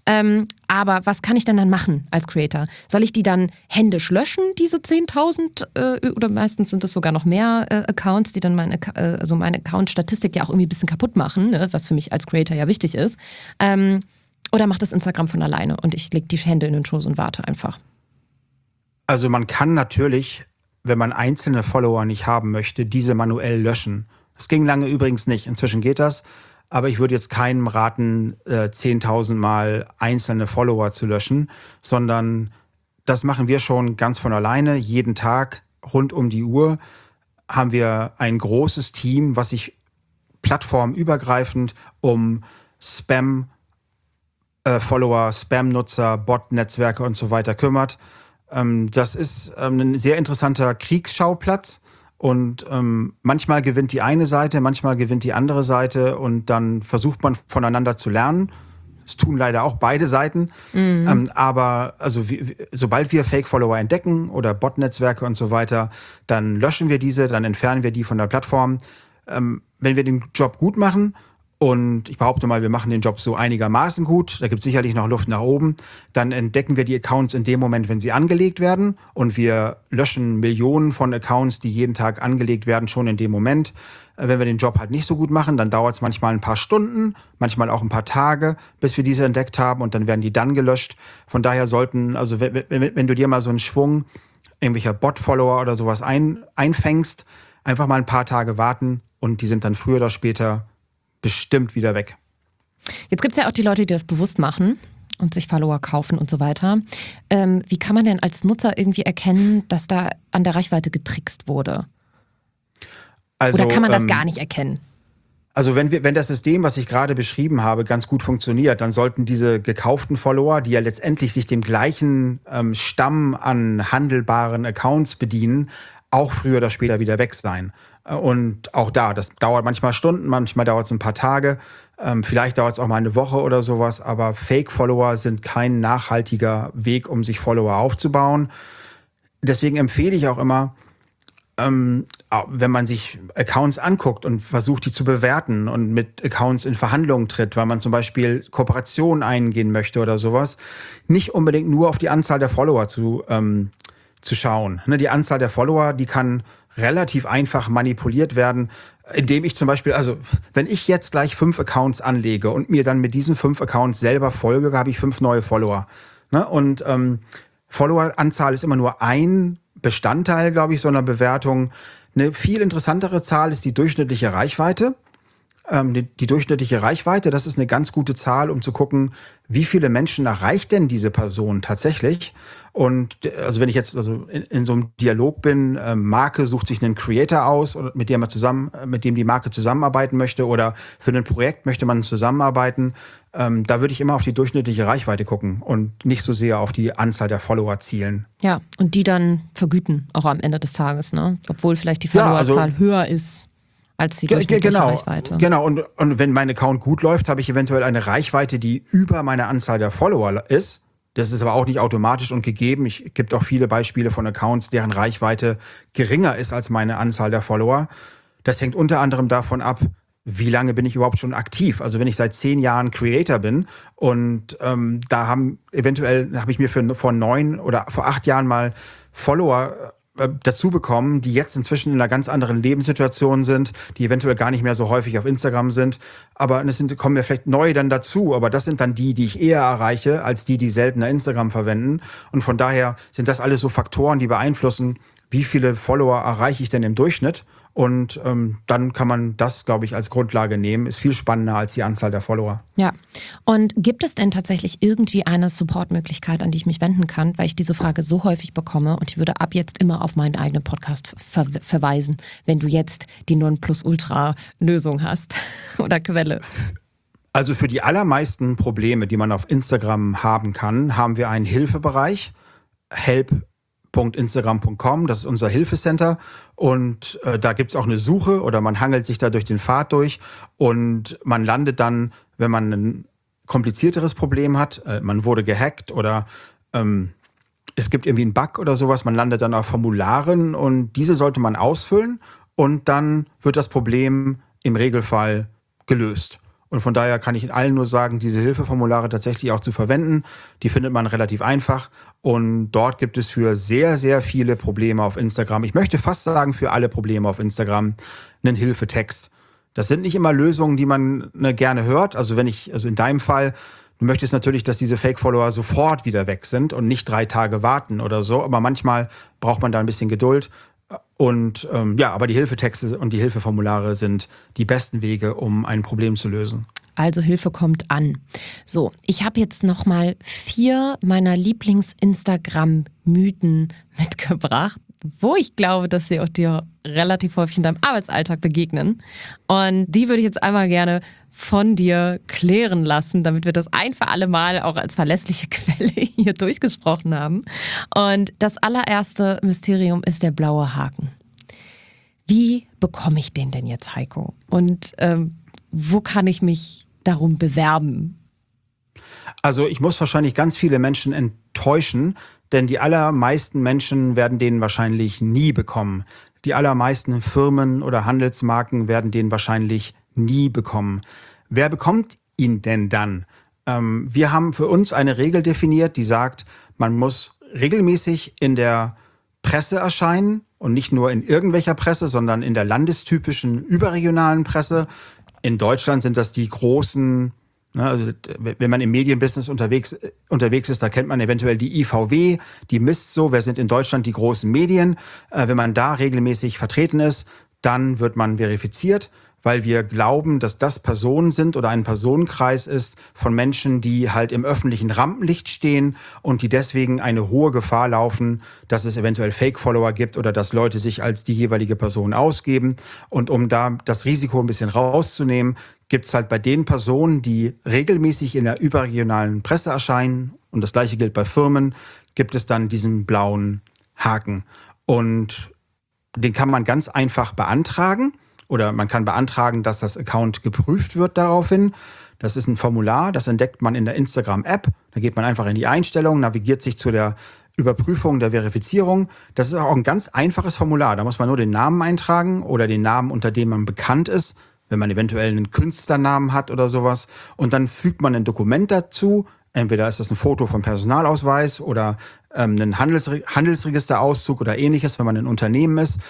[SPEAKER 2] Aber was kann ich denn dann machen als Creator? Soll ich die dann händisch löschen, diese 10.000 oder meistens sind es sogar noch mehr Accounts, die dann meine Account-Statistik ja auch irgendwie ein bisschen kaputt machen, ne? Was für mich als Creator ja wichtig ist. Oder macht das Instagram von alleine und ich lege die Hände in den Schoß und warte einfach?
[SPEAKER 3] Also man kann natürlich, wenn man einzelne Follower nicht haben möchte, diese manuell löschen. Das ging lange übrigens nicht. Inzwischen geht das. Aber ich würde jetzt keinem raten, 10.000 Mal einzelne Follower zu löschen, sondern das machen wir schon ganz von alleine. Jeden Tag, rund um die Uhr, haben wir ein großes Team, was sich plattformübergreifend um Spam-Follower, Spam-Nutzer, Bot-Netzwerke und so weiter kümmert. Das ist ein sehr interessanter Kriegsschauplatz. Und manchmal gewinnt die eine Seite, manchmal gewinnt die andere Seite und dann versucht man voneinander zu lernen. Das tun leider auch beide Seiten. Aber also sobald wir Fake-Follower entdecken oder Bot-Netzwerke und so weiter, dann löschen wir diese, dann entfernen wir die von der Plattform. Wenn wir den Job gut machen, und ich behaupte mal, wir machen den Job so einigermaßen gut, da gibt es sicherlich noch Luft nach oben, dann entdecken wir die Accounts in dem Moment, wenn sie angelegt werden und wir löschen Millionen von Accounts, die jeden Tag angelegt werden, schon in dem Moment. Wenn wir den Job halt nicht so gut machen, dann dauert es manchmal ein paar Stunden, manchmal auch ein paar Tage, bis wir diese entdeckt haben und dann werden die dann gelöscht. Von daher sollten, also wenn du dir mal so einen Schwung irgendwelcher Bot-Follower oder sowas einfängst, einfach mal ein paar Tage warten und die sind dann früher oder später bestimmt wieder weg.
[SPEAKER 2] Jetzt gibt es ja auch die Leute, die das bewusst machen und sich Follower kaufen und so weiter. Wie kann man denn als Nutzer irgendwie erkennen, dass da an der Reichweite getrickst wurde?
[SPEAKER 3] Also,
[SPEAKER 2] oder kann man das gar nicht erkennen?
[SPEAKER 3] Also wenn das System, was ich gerade beschrieben habe, ganz gut funktioniert, dann sollten diese gekauften Follower, die ja letztendlich sich dem gleichen Stamm an handelbaren Accounts bedienen, auch früher oder später wieder weg sein. Und auch das dauert manchmal Stunden, manchmal dauert es ein paar Tage, vielleicht dauert es auch mal eine Woche oder sowas, aber Fake-Follower sind kein nachhaltiger Weg, um sich Follower aufzubauen. Deswegen empfehle ich auch immer, wenn man sich Accounts anguckt und versucht, die zu bewerten und mit Accounts in Verhandlungen tritt, weil man zum Beispiel Kooperationen eingehen möchte oder sowas, nicht unbedingt nur auf die Anzahl der Follower zu schauen. Die Anzahl der Follower, die kann relativ einfach manipuliert werden, indem ich zum Beispiel, also wenn ich jetzt gleich 5 Accounts anlege und mir dann mit diesen 5 Accounts selber folge, habe ich 5 neue Follower. Und Followeranzahl ist immer nur ein Bestandteil, glaube ich, so einer Bewertung. Eine viel interessantere Zahl ist die durchschnittliche Reichweite. Die durchschnittliche Reichweite, das ist eine ganz gute Zahl, um zu gucken, wie viele Menschen erreicht denn diese Person tatsächlich. Und also wenn ich jetzt in so einem Dialog bin, Marke sucht sich einen Creator aus, mit dem die Marke zusammenarbeiten möchte, oder für ein Projekt möchte man zusammenarbeiten, da würde ich immer auf die durchschnittliche Reichweite gucken und nicht so sehr auf die Anzahl der Follower zielen.
[SPEAKER 2] Ja, und die dann vergüten, auch am Ende des Tages, ne? Obwohl vielleicht die Followerzahl höher ist als die durchschnittliche Reichweite.
[SPEAKER 3] Genau, und wenn mein Account gut läuft, habe ich eventuell eine Reichweite, die über meine Anzahl der Follower ist. Das ist aber auch nicht automatisch und gegeben. Es gibt auch viele Beispiele von Accounts, deren Reichweite geringer ist als meine Anzahl der Follower. Das hängt unter anderem davon ab, wie lange bin ich überhaupt schon aktiv. Also wenn ich seit 10 Jahren Creator bin und da habe ich mir vor 9 oder vor 8 Jahren mal Follower dazu bekommen, die jetzt inzwischen in einer ganz anderen Lebenssituation sind, die eventuell gar nicht mehr so häufig auf Instagram sind. Aber kommen ja vielleicht neue dann dazu. Aber das sind dann die ich eher erreiche, als die seltener Instagram verwenden. Und von daher sind das alles so Faktoren, die beeinflussen, wie viele Follower erreiche ich denn im Durchschnitt. Und dann kann man das, glaube ich, als Grundlage nehmen. Ist viel spannender als die Anzahl der Follower.
[SPEAKER 2] Ja. Und gibt es denn tatsächlich irgendwie eine Supportmöglichkeit, an die ich mich wenden kann? Weil ich diese Frage so häufig bekomme und ich würde ab jetzt immer auf meinen eigenen Podcast verweisen, wenn du jetzt die Nonplusultra-Lösung hast oder Quelle.
[SPEAKER 3] Also für die allermeisten Probleme, die man auf Instagram haben kann, haben wir einen Hilfebereich, help.instagram.com, das ist unser Hilfecenter, und da gibt's auch eine Suche oder man hangelt sich da durch den Pfad durch und man landet dann, wenn man ein komplizierteres Problem hat, man wurde gehackt oder es gibt irgendwie einen Bug oder sowas, man landet dann auf Formularen und diese sollte man ausfüllen und dann wird das Problem im Regelfall gelöst. Und von daher kann ich allen nur sagen, diese Hilfeformulare tatsächlich auch zu verwenden. Die findet man relativ einfach. Und dort gibt es für sehr, sehr viele Probleme auf Instagram, ich möchte fast sagen für alle Probleme auf Instagram, einen Hilfetext. Das sind nicht immer Lösungen, die man gerne hört. Also in deinem Fall, Du möchtest natürlich, dass diese Fake-Follower sofort wieder weg sind und nicht 3 Tage warten oder so. Aber manchmal braucht man da ein bisschen Geduld. Und aber die Hilfetexte und die Hilfeformulare sind die besten Wege, um ein Problem zu lösen.
[SPEAKER 2] Also Hilfe kommt an. So, ich habe jetzt nochmal 4 meiner Lieblings-Instagram-Mythen mitgebracht, wo ich glaube, dass sie auch dir relativ häufig in deinem Arbeitsalltag begegnen. Und die würde ich jetzt einmal gerne von dir klären lassen, damit wir das ein für alle Mal auch als verlässliche Quelle hier durchgesprochen haben. Und das allererste Mysterium ist der blaue Haken. Wie bekomme ich den denn jetzt, Heiko? Und wo kann ich mich darum bewerben?
[SPEAKER 3] Also ich muss wahrscheinlich ganz viele Menschen enttäuschen, denn die allermeisten Menschen werden den wahrscheinlich nie bekommen. Die allermeisten Firmen oder Handelsmarken werden den wahrscheinlich nie bekommen. Wer bekommt ihn denn dann? Wir haben für uns eine Regel definiert, die sagt, man muss regelmäßig in der Presse erscheinen und nicht nur in irgendwelcher Presse, sondern in der landestypischen überregionalen Presse. In Deutschland sind das die großen, also wenn man im Medienbusiness unterwegs ist, da kennt man eventuell die IVW, die misst so, wer sind in Deutschland die großen Medien. Wenn man da regelmäßig vertreten ist, dann wird man verifiziert, weil wir glauben, dass das Personen sind oder ein Personenkreis ist von Menschen, die halt im öffentlichen Rampenlicht stehen und die deswegen eine hohe Gefahr laufen, dass es eventuell Fake-Follower gibt oder dass Leute sich als die jeweilige Person ausgeben. Und um da das Risiko ein bisschen rauszunehmen, gibt es halt bei den Personen, die regelmäßig in der überregionalen Presse erscheinen, und das gleiche gilt bei Firmen, gibt es dann diesen blauen Haken. Und den kann man ganz einfach beantragen. Oder man kann beantragen, dass das Account geprüft wird daraufhin. Das ist ein Formular, das entdeckt man in der Instagram-App. Da geht man einfach in die Einstellungen, navigiert sich zu der Überprüfung der Verifizierung. Das ist auch ein ganz einfaches Formular. Da muss man nur den Namen eintragen oder den Namen, unter dem man bekannt ist, wenn man eventuell einen Künstlernamen hat oder sowas. Und dann fügt man ein Dokument dazu. Entweder ist das ein Foto vom Personalausweis oder ein Handelsregisterauszug oder ähnliches, wenn man ein Unternehmen ist.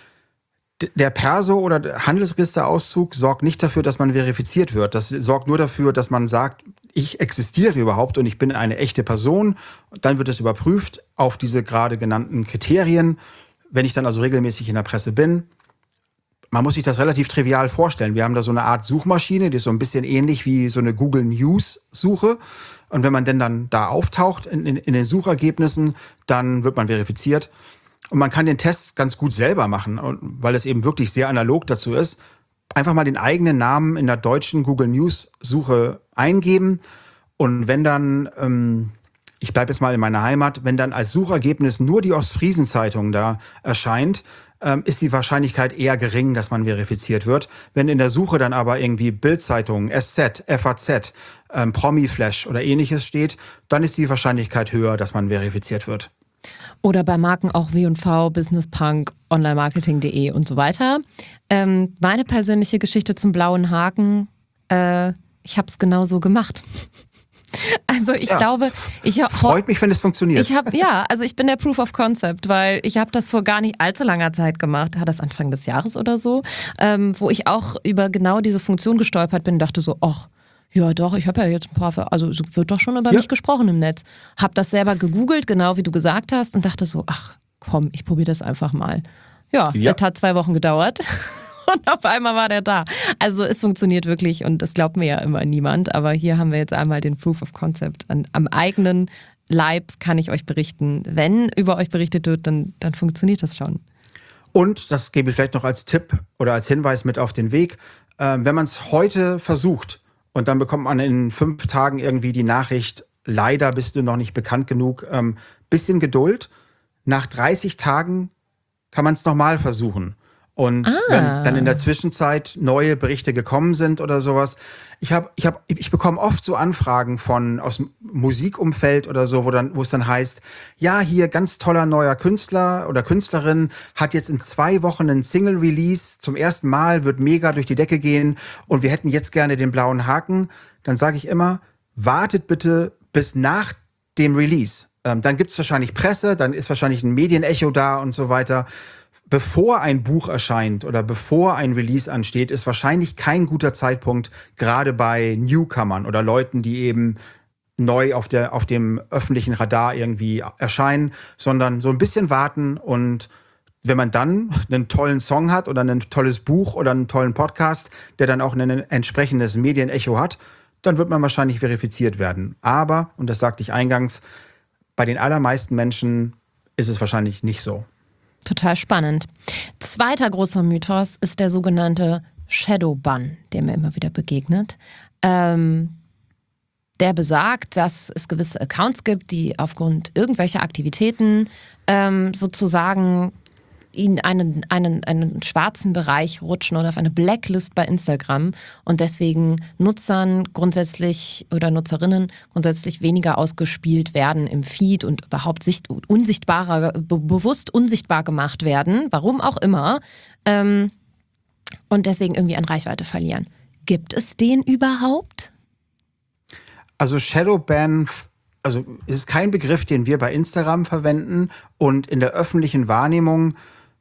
[SPEAKER 3] Der Perso- oder der Handelsregisterauszug sorgt nicht dafür, dass man verifiziert wird. Das sorgt nur dafür, dass man sagt, ich existiere überhaupt und ich bin eine echte Person. Dann wird es überprüft auf diese gerade genannten Kriterien. Wenn ich dann also regelmäßig in der Presse bin, man muss sich das relativ trivial vorstellen. Wir haben da so eine Art Suchmaschine, die ist so ein bisschen ähnlich wie so eine Google News Suche. Und wenn man denn dann da auftaucht in den Suchergebnissen, dann wird man verifiziert. Und man kann den Test ganz gut selber machen, weil es eben wirklich sehr analog dazu ist. Einfach mal den eigenen Namen in der deutschen Google News Suche eingeben. Und wenn dann, ich bleibe jetzt mal in meiner Heimat, wenn dann als Suchergebnis nur die Ostfriesen-Zeitung da erscheint, ist die Wahrscheinlichkeit eher gering, dass man verifiziert wird. Wenn in der Suche dann aber irgendwie Bild-Zeitung, SZ, FAZ, Promi-Flash oder ähnliches steht, dann ist die Wahrscheinlichkeit höher, dass man verifiziert wird.
[SPEAKER 2] Oder bei Marken auch W&V, Business Punk, onlinemarketing.de und so weiter. Meine persönliche Geschichte zum blauen Haken, ich habe es genauso gemacht. Also ich glaube,
[SPEAKER 3] freut mich, wenn es funktioniert.
[SPEAKER 2] Ich bin der Proof of Concept, weil ich habe das vor gar nicht allzu langer Zeit gemacht, hat das Anfang des Jahres oder so, wo ich auch über genau diese Funktion gestolpert bin und dachte so, ach, ja doch, ich habe ja jetzt ein paar, also es wird doch schon über mich gesprochen im Netz. Hab das selber gegoogelt, genau wie du gesagt hast, und dachte so, ach komm, ich probiere das einfach mal. Ja, das hat 2 Wochen gedauert und auf einmal war der da. Also es funktioniert wirklich und das glaubt mir ja immer niemand, aber hier haben wir jetzt einmal den Proof of Concept. Am eigenen Leib kann ich euch berichten. Wenn über euch berichtet wird, dann funktioniert das schon.
[SPEAKER 3] Und, das gebe ich vielleicht noch als Tipp oder als Hinweis mit auf den Weg, wenn man es heute versucht, und dann bekommt man in 5 Tagen irgendwie die Nachricht, leider bist du noch nicht bekannt genug. Bisschen Geduld. Nach 30 Tagen kann man es nochmal versuchen. Und wenn dann in der Zwischenzeit neue Berichte gekommen sind oder sowas. Ich bekomme oft so Anfragen aus dem Musikumfeld oder so, wo es dann heißt, ja, hier ganz toller neuer Künstler oder Künstlerin hat jetzt in 2 Wochen einen Single-Release zum ersten Mal, wird mega durch die Decke gehen und wir hätten jetzt gerne den blauen Haken. Dann sage ich immer, wartet bitte bis nach dem Release. Dann gibt es wahrscheinlich Presse, dann ist wahrscheinlich ein Medienecho da und so weiter. Bevor ein Buch erscheint oder bevor ein Release ansteht, ist wahrscheinlich kein guter Zeitpunkt, gerade bei Newcomern oder Leuten, die eben neu auf dem öffentlichen Radar irgendwie erscheinen, sondern so ein bisschen warten, und wenn man dann einen tollen Song hat oder ein tolles Buch oder einen tollen Podcast, der dann auch ein entsprechendes Medienecho hat, dann wird man wahrscheinlich verifiziert werden. Aber, und das sagte ich eingangs, bei den allermeisten Menschen ist es wahrscheinlich nicht so.
[SPEAKER 2] Total spannend. Zweiter großer Mythos ist der sogenannte Shadowban, der mir immer wieder begegnet. Der besagt, dass es gewisse Accounts gibt, die aufgrund irgendwelcher Aktivitäten sozusagen in einen schwarzen Bereich rutschen oder auf eine Blacklist bei Instagram und deswegen Nutzern grundsätzlich oder Nutzerinnen grundsätzlich weniger ausgespielt werden im Feed und überhaupt bewusst unsichtbar gemacht werden, warum auch immer, und deswegen irgendwie an Reichweite verlieren. Gibt es den überhaupt?
[SPEAKER 3] Also Shadowban, also ist kein Begriff, den wir bei Instagram verwenden, und in der öffentlichen Wahrnehmung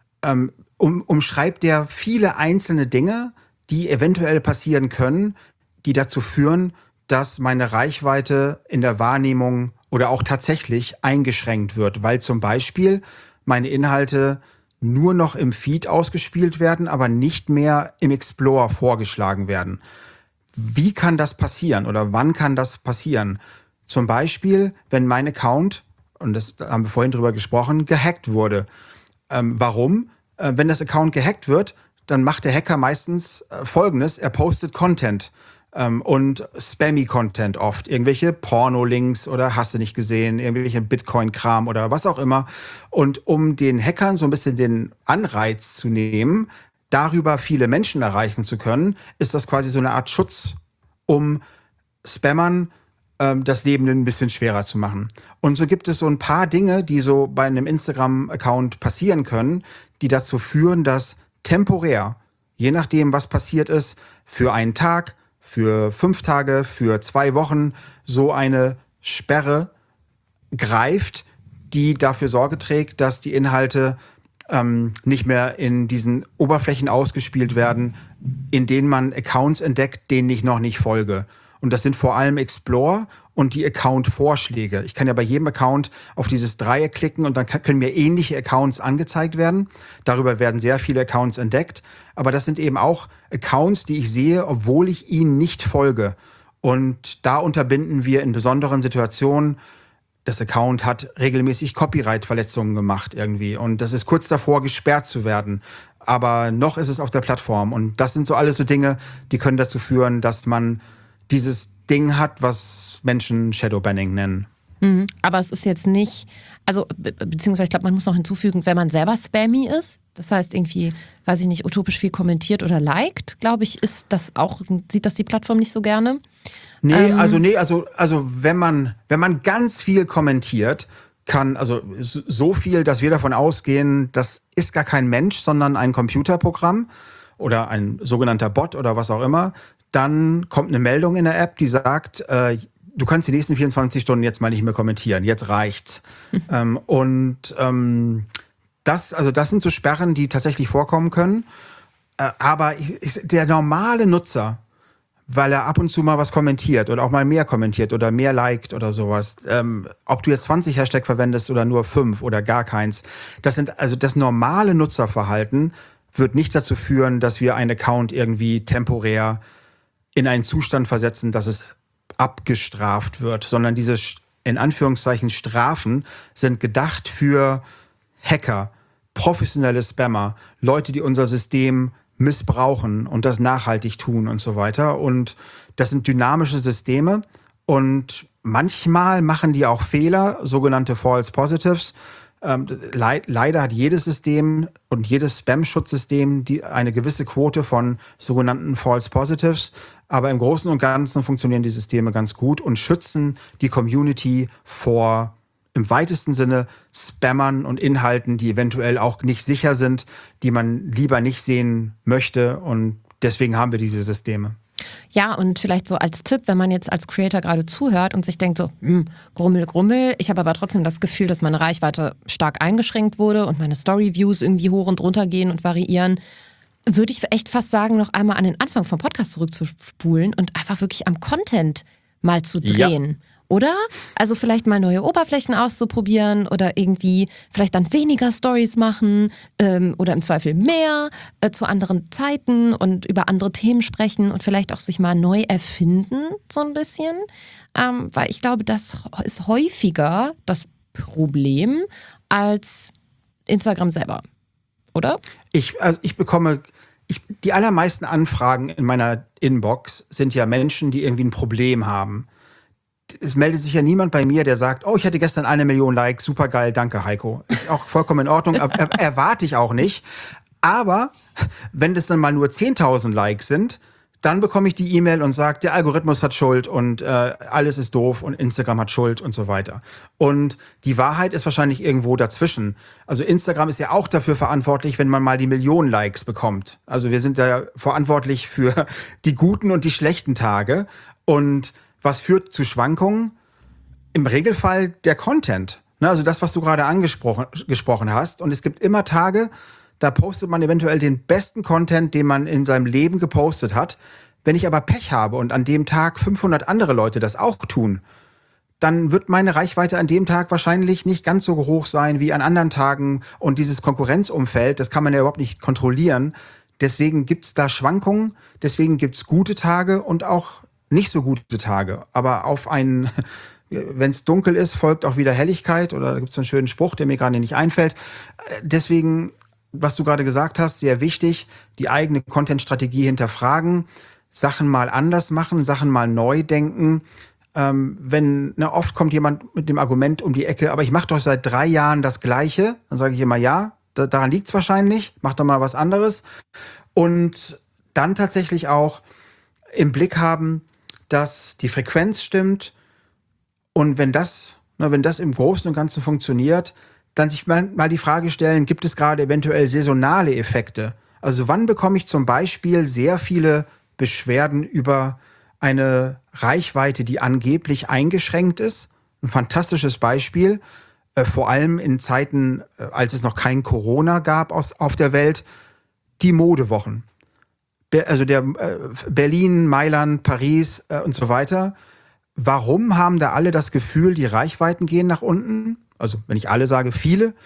[SPEAKER 3] umschreibt der viele einzelne Dinge, die eventuell passieren können, die dazu führen, dass meine Reichweite in der Wahrnehmung oder auch tatsächlich eingeschränkt wird, weil zum Beispiel meine Inhalte nur noch im Feed ausgespielt werden, aber nicht mehr im Explorer vorgeschlagen werden. Wie kann das passieren oder wann kann das passieren? Zum Beispiel, wenn mein Account, und das haben wir vorhin drüber gesprochen, gehackt wurde. Warum? Wenn das Account gehackt wird, dann macht der Hacker meistens Folgendes: Er postet Content und Spammy-Content oft. Irgendwelche Porno-Links oder hast du nicht gesehen, irgendwelche Bitcoin-Kram oder was auch immer. Und um den Hackern so ein bisschen den Anreiz zu nehmen, darüber viele Menschen erreichen zu können, ist das quasi so eine Art Schutz, um Spammern das Leben ein bisschen schwerer zu machen. Und so gibt es so ein paar Dinge, die so bei einem Instagram-Account passieren können, die dazu führen, dass temporär, je nachdem, was passiert ist, für einen Tag, für 5 Tage, für 2 Wochen, so eine Sperre greift, die dafür Sorge trägt, dass die Inhalte nicht mehr in diesen Oberflächen ausgespielt werden, in denen man Accounts entdeckt, denen ich noch nicht folge. Und das sind vor allem Explore und die Account-Vorschläge. Ich kann ja bei jedem Account auf dieses Dreieck klicken und dann können mir ähnliche Accounts angezeigt werden. Darüber werden sehr viele Accounts entdeckt. Aber das sind eben auch Accounts, die ich sehe, obwohl ich ihnen nicht folge. Und da unterbinden wir in besonderen Situationen, das Account hat regelmäßig Copyright-Verletzungen gemacht irgendwie. Und das ist kurz davor, gesperrt zu werden. Aber noch ist es auf der Plattform. Und das sind so alles so Dinge, die können dazu führen, dass man dieses Ding hat, was Menschen Shadowbanning nennen.
[SPEAKER 2] Aber es ist jetzt nicht, also beziehungsweise ich glaube, man muss noch hinzufügen, wenn man selber spammy ist, das heißt irgendwie, weiß ich nicht, utopisch viel kommentiert oder liked, glaube ich, ist das auch, sieht das die Plattform nicht so gerne.
[SPEAKER 3] Also wenn man ganz viel kommentiert, kann, also so viel, dass wir davon ausgehen, das ist gar kein Mensch, sondern ein Computerprogramm oder ein sogenannter Bot oder was auch immer, dann kommt eine Meldung in der App, die sagt, du kannst die nächsten 24 Stunden jetzt mal nicht mehr kommentieren, jetzt reicht's. Das sind so Sperren, die tatsächlich vorkommen können. Aber der normale Nutzer, weil er ab und zu mal was kommentiert oder auch mal mehr kommentiert oder mehr liked oder sowas, ob du jetzt 20 Hashtag verwendest oder nur 5 oder gar keins, das normale Nutzerverhalten wird nicht dazu führen, dass wir einen Account irgendwie temporär in einen Zustand versetzen, dass es abgestraft wird, sondern diese, in Anführungszeichen, Strafen sind gedacht für Hacker, professionelle Spammer, Leute, die unser System missbrauchen und das nachhaltig tun und so weiter. Und das sind dynamische Systeme und manchmal machen die auch Fehler, sogenannte False Positives. Leider hat jedes System und jedes Spam-Schutzsystem eine gewisse Quote von sogenannten False Positives. Aber im Großen und Ganzen funktionieren die Systeme ganz gut und schützen die Community vor, im weitesten Sinne, Spammern und Inhalten, die eventuell auch nicht sicher sind, die man lieber nicht sehen möchte. Und deswegen haben wir diese Systeme.
[SPEAKER 2] Ja, und vielleicht so als Tipp, wenn man jetzt als Creator gerade zuhört und sich denkt so, Grummel, ich habe aber trotzdem das Gefühl, dass meine Reichweite stark eingeschränkt wurde und meine Story-Views irgendwie hoch und runter gehen und variieren, würde ich echt fast sagen, noch einmal an den Anfang vom Podcast zurückzuspulen und einfach wirklich am Content mal zu drehen. Oder? Also vielleicht mal neue Oberflächen auszuprobieren oder irgendwie vielleicht dann weniger Stories machen oder im Zweifel mehr zu anderen Zeiten und über andere Themen sprechen und vielleicht auch sich mal neu erfinden, so ein bisschen. Weil ich glaube, das ist häufiger das Problem als Instagram selber, oder?
[SPEAKER 3] Die allermeisten Anfragen in meiner Inbox sind ja Menschen, die irgendwie ein Problem haben. Es meldet sich ja niemand bei mir, der sagt, oh, ich hatte gestern 1 Million Likes, super geil, danke Heiko. Ist auch vollkommen in Ordnung, erwarte ich auch nicht. Aber wenn das dann mal nur 10.000 Likes sind, dann bekomme ich die E-Mail und sage, der Algorithmus hat Schuld und alles ist doof und Instagram hat Schuld und so weiter. Und die Wahrheit ist wahrscheinlich irgendwo dazwischen. Also Instagram ist ja auch dafür verantwortlich, wenn man mal die Millionen Likes bekommt. Also wir sind da verantwortlich für die guten und die schlechten Tage. Und was führt zu Schwankungen? Im Regelfall der Content. Also das, was du gerade gesprochen hast. Und es gibt immer Tage, da postet man eventuell den besten Content, den man in seinem Leben gepostet hat. Wenn ich aber Pech habe und an dem Tag 500 andere Leute das auch tun, dann wird meine Reichweite an dem Tag wahrscheinlich nicht ganz so hoch sein wie an anderen Tagen. Und dieses Konkurrenzumfeld, das kann man ja überhaupt nicht kontrollieren. Deswegen gibt's da Schwankungen, deswegen gibt's gute Tage und auch nicht so gute Tage. Aber wenn es dunkel ist, folgt auch wieder Helligkeit. Oder da gibt's so einen schönen Spruch, der mir gerade nicht einfällt. Deswegen, was du gerade gesagt hast, sehr wichtig, die eigene Content-Strategie hinterfragen, Sachen mal anders machen, Sachen mal neu denken. Oft kommt jemand mit dem Argument um die Ecke, aber ich mache doch seit 3 Jahren das Gleiche. Dann sage ich immer, ja, daran liegt's wahrscheinlich, mach doch mal was anderes. Und dann tatsächlich auch im Blick haben, dass die Frequenz stimmt. Und wenn das im Großen und Ganzen funktioniert, dann sich mal die Frage stellen, gibt es gerade eventuell saisonale Effekte? Also wann bekomme ich zum Beispiel sehr viele Beschwerden über eine Reichweite, die angeblich eingeschränkt ist? Ein fantastisches Beispiel, vor allem in Zeiten, als es noch kein Corona gab auf der Welt, die Modewochen. Berlin, Mailand, Paris und so weiter. Warum haben da alle das Gefühl, die Reichweiten gehen nach unten? Also wenn ich alle sage, viele.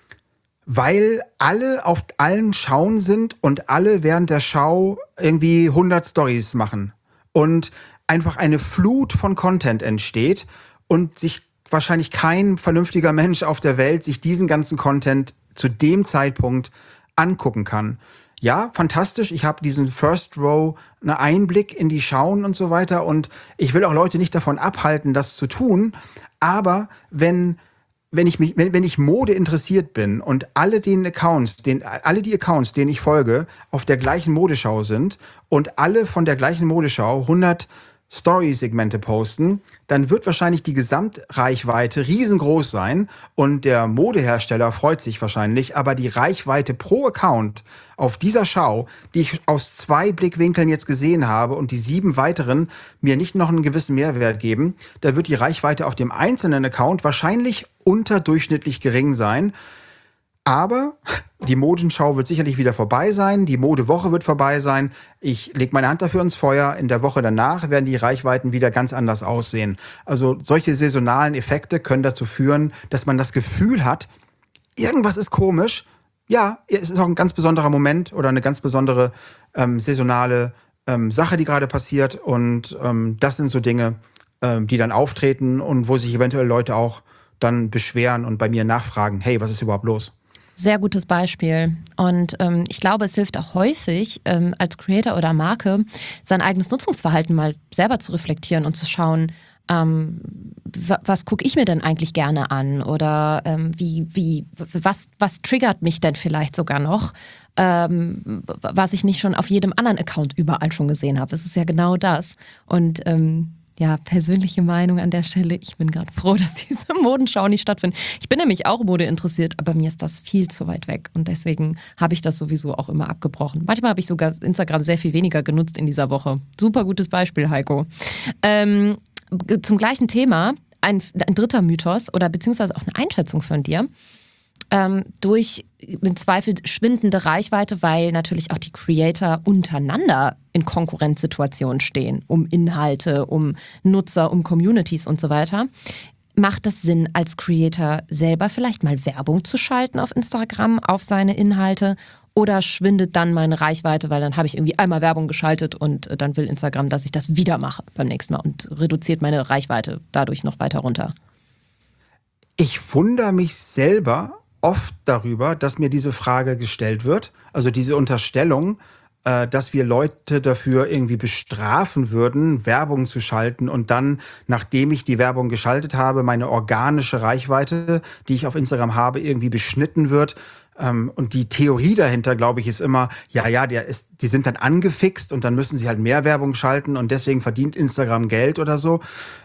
[SPEAKER 3] Weil alle auf allen Schauen sind und alle während der Schau irgendwie 100 Stories machen. Und einfach eine Flut von Content entsteht und sich wahrscheinlich kein vernünftiger Mensch auf der Welt sich diesen ganzen Content zu dem Zeitpunkt angucken kann. Ja, fantastisch. Ich habe diesen First Row, einen Einblick in die Schauen und so weiter. Und ich will auch Leute nicht davon abhalten, das zu tun. Aber wenn ich Mode interessiert bin und alle die Accounts, denen ich folge, auf der gleichen Modeschau sind und alle von der gleichen Modeschau 100 Story-Segmente posten, dann wird wahrscheinlich die Gesamtreichweite riesengroß sein und der Modehersteller freut sich wahrscheinlich, aber die Reichweite pro Account auf dieser Schau, die ich aus 2 Blickwinkeln jetzt gesehen habe und die 7 weiteren mir nicht noch einen gewissen Mehrwert geben, da wird die Reichweite auf dem einzelnen Account wahrscheinlich unterdurchschnittlich gering sein. Aber die Modenschau wird sicherlich wieder vorbei sein, die Modewoche wird vorbei sein. Ich lege meine Hand dafür ins Feuer. In der Woche danach werden die Reichweiten wieder ganz anders aussehen. Also solche saisonalen Effekte können dazu führen, dass man das Gefühl hat, irgendwas ist komisch. Ja, es ist auch ein ganz besonderer Moment oder eine ganz besondere saisonale Sache, die gerade passiert. Und das sind so Dinge, die dann auftreten und wo sich eventuell Leute auch dann beschweren und bei mir nachfragen, hey, was ist überhaupt los?
[SPEAKER 2] Sehr gutes Beispiel. Und ich glaube, es hilft auch häufig, als Creator oder Marke sein eigenes Nutzungsverhalten mal selber zu reflektieren und zu schauen, was gucke ich mir denn eigentlich gerne an? Oder was triggert mich denn vielleicht sogar noch, was ich nicht schon auf jedem anderen Account überall schon gesehen habe. Es ist ja genau das. Und ja, persönliche Meinung an der Stelle. Ich bin gerade froh, dass diese Modenschau nicht stattfindet. Ich bin nämlich auch Mode interessiert, aber mir ist das viel zu weit weg. Und deswegen habe ich das sowieso auch immer abgebrochen. Manchmal habe ich sogar Instagram sehr viel weniger genutzt in dieser Woche. Super gutes Beispiel, Heiko. Zum gleichen Thema, ein dritter Mythos oder beziehungsweise auch eine Einschätzung von dir. Durch im Zweifel schwindende Reichweite, weil natürlich auch die Creator untereinander in Konkurrenzsituationen stehen, um Inhalte, um Nutzer, um Communities und so weiter. Macht es Sinn, als Creator selber vielleicht mal Werbung zu schalten auf Instagram, auf seine Inhalte? Oder schwindet dann meine Reichweite, weil dann habe ich irgendwie einmal Werbung geschaltet und dann will Instagram, dass ich das wieder mache beim nächsten Mal und reduziert meine Reichweite dadurch noch weiter runter?
[SPEAKER 3] Ich wundere mich selber oft darüber, dass mir diese Frage gestellt wird, also diese Unterstellung, dass wir Leute dafür irgendwie bestrafen würden, Werbung zu schalten und dann, nachdem ich die Werbung geschaltet habe, meine organische Reichweite, die ich auf Instagram habe, irgendwie beschnitten wird. Und die Theorie dahinter, glaube ich, ist immer, die sind dann angefixt und dann müssen sie halt mehr Werbung schalten und deswegen verdient Instagram Geld oder so.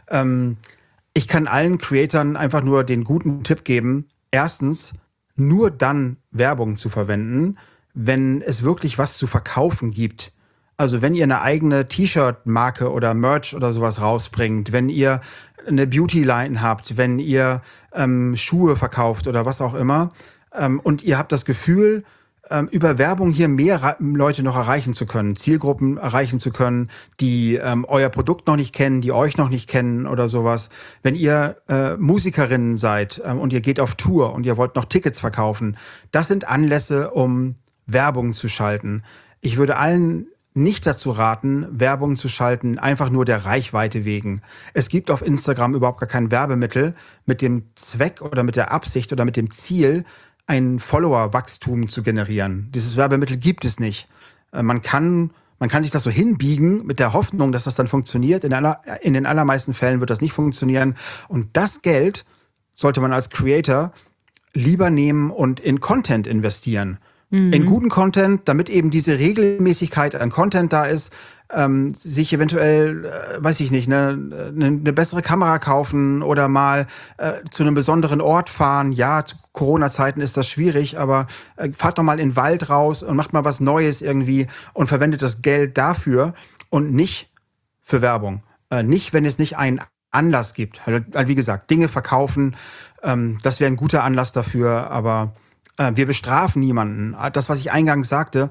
[SPEAKER 3] Ich kann allen Creatoren einfach nur den guten Tipp geben, erstens, nur dann Werbung zu verwenden, wenn es wirklich was zu verkaufen gibt. Also wenn ihr eine eigene T-Shirt-Marke oder Merch oder sowas rausbringt, wenn ihr eine Beauty-Line habt, wenn ihr Schuhe verkauft oder was auch immer, und ihr habt das Gefühl, über Werbung hier mehr Leute noch erreichen zu können, Zielgruppen erreichen zu können, die euer Produkt noch nicht kennen, die euch noch nicht kennen oder sowas. Wenn ihr Musikerinnen seid und ihr geht auf Tour und ihr wollt noch Tickets verkaufen, das sind Anlässe, um Werbung zu schalten. Ich würde allen nicht dazu raten, Werbung zu schalten, einfach nur der Reichweite wegen. Es gibt auf Instagram überhaupt gar kein Werbemittel mit dem Zweck oder mit der Absicht oder mit dem Ziel, ein Follower-Wachstum zu generieren. Dieses Werbemittel gibt es nicht. Man kann sich das so hinbiegen mit der Hoffnung, dass das dann funktioniert. In den allermeisten Fällen wird das nicht funktionieren. Und das Geld sollte man als Creator lieber nehmen und in Content investieren. In guten Content, damit eben diese Regelmäßigkeit an Content da ist, sich eventuell, weiß ich nicht, eine bessere Kamera kaufen oder mal zu einem besonderen Ort fahren. Ja, zu Corona-Zeiten ist das schwierig, aber fahrt doch mal in den Wald raus und macht mal was Neues irgendwie und verwendet das Geld dafür und nicht für Werbung. Nicht, wenn es nicht einen Anlass gibt. Wie gesagt, Dinge verkaufen, das wäre ein guter Anlass dafür, aber wir bestrafen niemanden. Das, was ich eingangs sagte,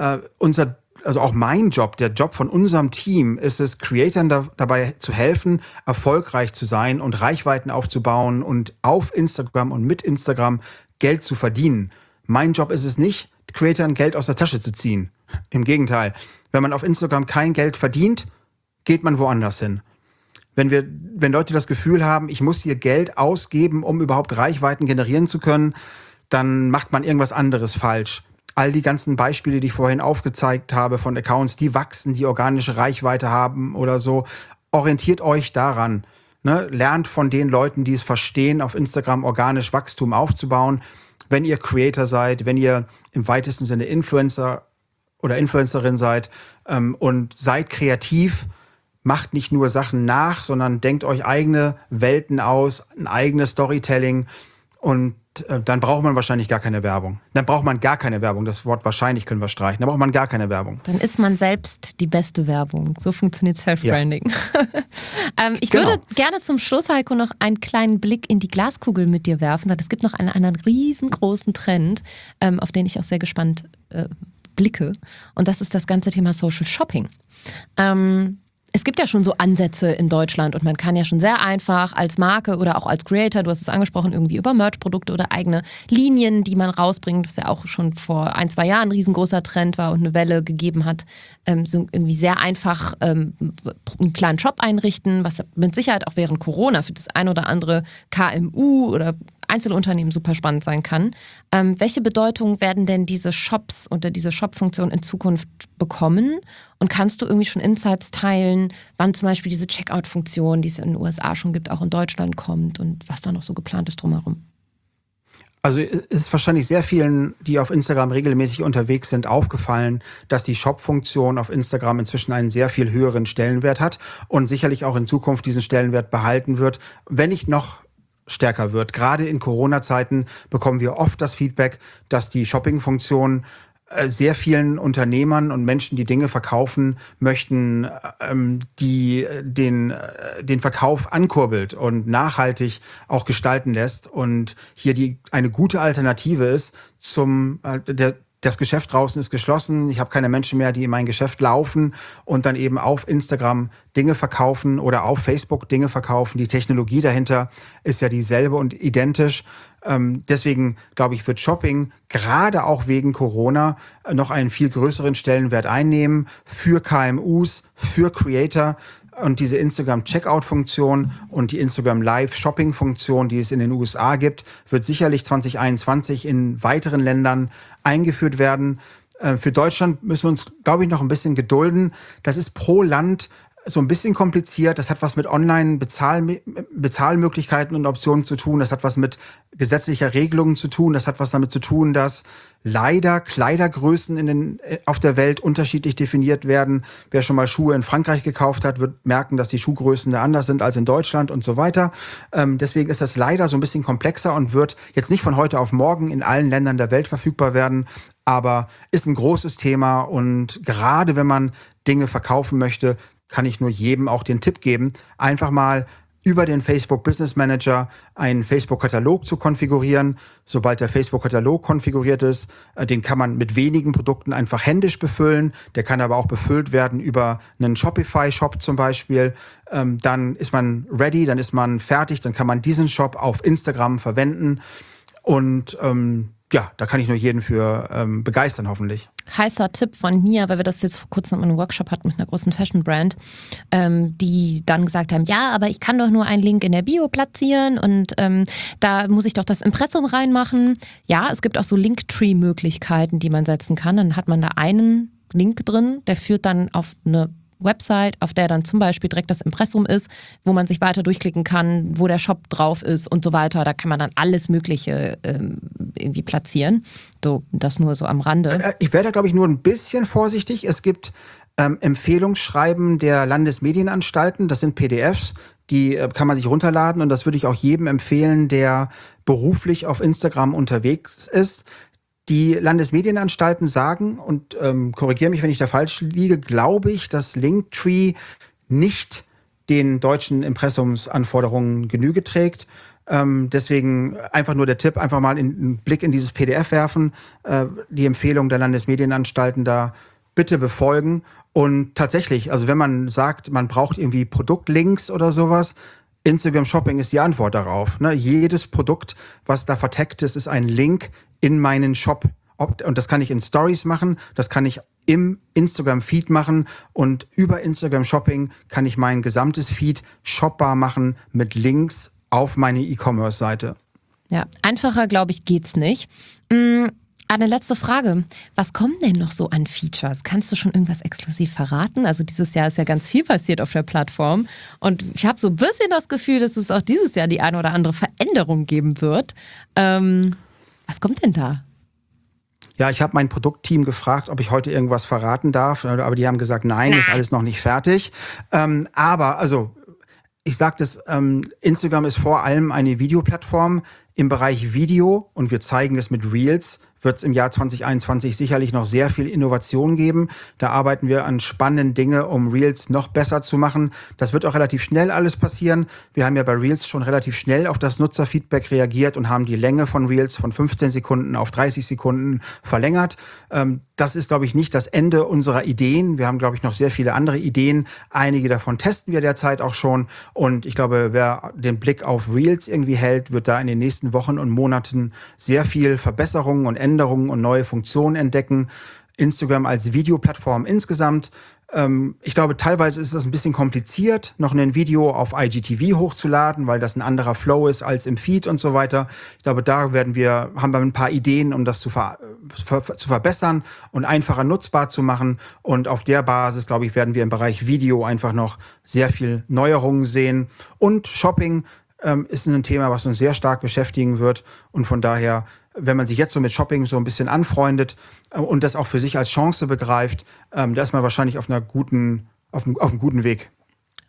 [SPEAKER 3] also auch mein Job, der Job von unserem Team, ist es, Creatoren dabei zu helfen, erfolgreich zu sein und Reichweiten aufzubauen und auf Instagram und mit Instagram Geld zu verdienen. Mein Job ist es nicht, Creatoren Geld aus der Tasche zu ziehen. Im Gegenteil. Wenn man auf Instagram kein Geld verdient, geht man woanders hin. Wenn Leute das Gefühl haben, ich muss hier Geld ausgeben, um überhaupt Reichweiten generieren zu können, dann macht man irgendwas anderes falsch. All die ganzen Beispiele, die ich vorhin aufgezeigt habe von Accounts, die wachsen, die organische Reichweite haben oder so, orientiert euch daran. Ne? Lernt von den Leuten, die es verstehen, auf Instagram organisch Wachstum aufzubauen. Wenn ihr Creator seid, wenn ihr im weitesten Sinne Influencer oder Influencerin seid und seid kreativ, macht nicht nur Sachen nach, sondern denkt euch eigene Welten aus, ein eigenes Storytelling und dann braucht man wahrscheinlich gar keine Werbung. Dann braucht man gar keine Werbung. Das Wort wahrscheinlich können wir streichen. Dann braucht man gar keine Werbung.
[SPEAKER 2] Dann ist man selbst die beste Werbung. So funktioniert Self-Branding. Ja. Ich würde gerne zum Schluss, Heiko, noch einen kleinen Blick in die Glaskugel mit dir werfen, weil es gibt noch einen riesengroßen Trend, auf den ich auch sehr gespannt blicke. Und das ist das ganze Thema Social Shopping. Es gibt ja schon so Ansätze in Deutschland und man kann ja schon sehr einfach als Marke oder auch als Creator, du hast es angesprochen, irgendwie über Merch-Produkte oder eigene Linien, die man rausbringt, das ja auch schon vor 1-2 Jahren ein riesengroßer Trend war und eine Welle gegeben hat, so irgendwie sehr einfach einen kleinen Shop einrichten, was mit Sicherheit auch während Corona für das ein oder andere KMU oder Einzelunternehmen super spannend sein kann. Welche Bedeutung werden denn diese Shops oder diese Shop-Funktion in Zukunft bekommen? Und kannst du irgendwie schon Insights teilen, wann zum Beispiel diese Checkout-Funktion, die es in den USA schon gibt, auch in Deutschland kommt und was da noch so geplant ist drumherum?
[SPEAKER 3] Also es ist wahrscheinlich sehr vielen, die auf Instagram regelmäßig unterwegs sind, aufgefallen, dass die Shop-Funktion auf Instagram inzwischen einen sehr viel höheren Stellenwert hat und sicherlich auch in Zukunft diesen Stellenwert behalten wird, wenn nicht noch stärker wird. Gerade in Corona-Zeiten bekommen wir oft das Feedback, dass die Shopping-Funktion sehr vielen Unternehmern und Menschen, die Dinge verkaufen möchten, die den Verkauf ankurbelt und nachhaltig auch gestalten lässt und hier eine gute Alternative ist das Geschäft draußen ist geschlossen, ich habe keine Menschen mehr, die in mein Geschäft laufen und dann eben auf Instagram Dinge verkaufen oder auf Facebook Dinge verkaufen. Die Technologie dahinter ist ja dieselbe und identisch. Deswegen, glaube ich, wird Shopping gerade auch wegen Corona noch einen viel größeren Stellenwert einnehmen für KMUs, für Creator. Und diese Instagram-Checkout-Funktion und die Instagram-Live-Shopping-Funktion, die es in den USA gibt, wird sicherlich 2021 in weiteren Ländern eingeführt werden. Für Deutschland müssen wir uns, glaube ich, noch ein bisschen gedulden. Das ist pro Land so ein bisschen kompliziert. Das hat was mit Online-Bezahlmöglichkeiten und Optionen zu tun. Das hat was mit gesetzlicher Regelungen zu tun. Das hat was damit zu tun, dass leider Kleidergrößen auf der Welt unterschiedlich definiert werden. Wer schon mal Schuhe in Frankreich gekauft hat, wird merken, dass die Schuhgrößen da anders sind als in Deutschland und so weiter. Deswegen ist das leider so ein bisschen komplexer und wird jetzt nicht von heute auf morgen in allen Ländern der Welt verfügbar werden, aber ist ein großes Thema. Und gerade wenn man Dinge verkaufen möchte, kann ich nur jedem auch den Tipp geben, einfach mal über den Facebook Business Manager einen Facebook-Katalog zu konfigurieren. Sobald der Facebook-Katalog konfiguriert ist, den kann man mit wenigen Produkten einfach händisch befüllen. Der kann aber auch befüllt werden über einen Shopify-Shop zum Beispiel. Dann ist man ready, dann ist man fertig, dann kann man diesen Shop auf Instagram verwenden. Und da kann ich nur jeden für begeistern, hoffentlich.
[SPEAKER 2] Heißer Tipp von mir, weil wir das jetzt vor kurzem in einem Workshop hatten mit einer großen Fashion-Brand, die dann gesagt haben, ja, aber ich kann doch nur einen Link in der Bio platzieren und da muss ich doch das Impressum reinmachen. Ja, es gibt auch so Linktree-Möglichkeiten, die man setzen kann. Dann hat man da einen Link drin, der führt dann auf eine Website, auf der dann zum Beispiel direkt das Impressum ist, wo man sich weiter durchklicken kann, wo der Shop drauf ist und so weiter. Da kann man dann alles Mögliche irgendwie platzieren. So, das nur so am Rande.
[SPEAKER 3] Ich werde da, glaube ich, nur ein bisschen vorsichtig. Es gibt Empfehlungsschreiben der Landesmedienanstalten. Das sind PDFs, die kann man sich runterladen. Und das würde ich auch jedem empfehlen, der beruflich auf Instagram unterwegs ist. Die Landesmedienanstalten sagen, und korrigiere mich, wenn ich da falsch liege, glaube ich, dass Linktree nicht den deutschen Impressumsanforderungen Genüge trägt. Deswegen einfach nur der Tipp, einfach mal einen Blick in dieses PDF werfen, die Empfehlung der Landesmedienanstalten da bitte befolgen. Und tatsächlich, also wenn man sagt, man braucht irgendwie Produktlinks oder sowas, Instagram Shopping ist die Antwort darauf. Ne? Jedes Produkt, was da vertaggt ist, ist ein Link in meinen Shop. Und das kann ich in Stories machen, das kann ich im Instagram-Feed machen und über Instagram Shopping kann ich mein gesamtes Feed shopbar machen mit Links auf meine E-Commerce-Seite.
[SPEAKER 2] Ja, einfacher, glaube ich, geht's nicht. Eine letzte Frage. Was kommen denn noch so an Features? Kannst du schon irgendwas exklusiv verraten? Also dieses Jahr ist ja ganz viel passiert auf der Plattform und ich habe so ein bisschen das Gefühl, dass es auch dieses Jahr die eine oder andere Veränderung geben wird. Was kommt denn da?
[SPEAKER 3] Ja, ich habe mein Produktteam gefragt, ob ich heute irgendwas verraten darf, aber die haben gesagt, nein, ist alles noch nicht fertig. Aber ich sage das, Instagram ist vor allem eine Videoplattform im Bereich Video und wir zeigen das mit Reels. Wird es im Jahr 2021 sicherlich noch sehr viel Innovation geben. Da arbeiten wir an spannenden Dingen, um Reels noch besser zu machen. Das wird auch relativ schnell alles passieren. Wir haben ja bei Reels schon relativ schnell auf das Nutzerfeedback reagiert und haben die Länge von Reels von 15 Sekunden auf 30 Sekunden verlängert. Das ist, glaube ich, nicht das Ende unserer Ideen. Wir haben, glaube ich, noch sehr viele andere Ideen. Einige davon testen wir derzeit auch schon. Und ich glaube, wer den Blick auf Reels irgendwie hält, wird da in den nächsten Wochen und Monaten sehr viel Verbesserungen und Änderungen und neue Funktionen entdecken. Instagram als Videoplattform insgesamt. Ich glaube, teilweise ist das ein bisschen kompliziert, noch ein Video auf IGTV hochzuladen, weil das ein anderer Flow ist als im Feed und so weiter. Ich glaube, da haben wir ein paar Ideen, um das zu verbessern und einfacher nutzbar zu machen. Und auf der Basis, glaube ich, werden wir im Bereich Video einfach noch sehr viel Neuerungen sehen. Und Shopping ist ein Thema, was uns sehr stark beschäftigen wird. Und von daher, wenn man sich jetzt so mit Shopping so ein bisschen anfreundet und das auch für sich als Chance begreift, da ist man wahrscheinlich auf einem guten Weg.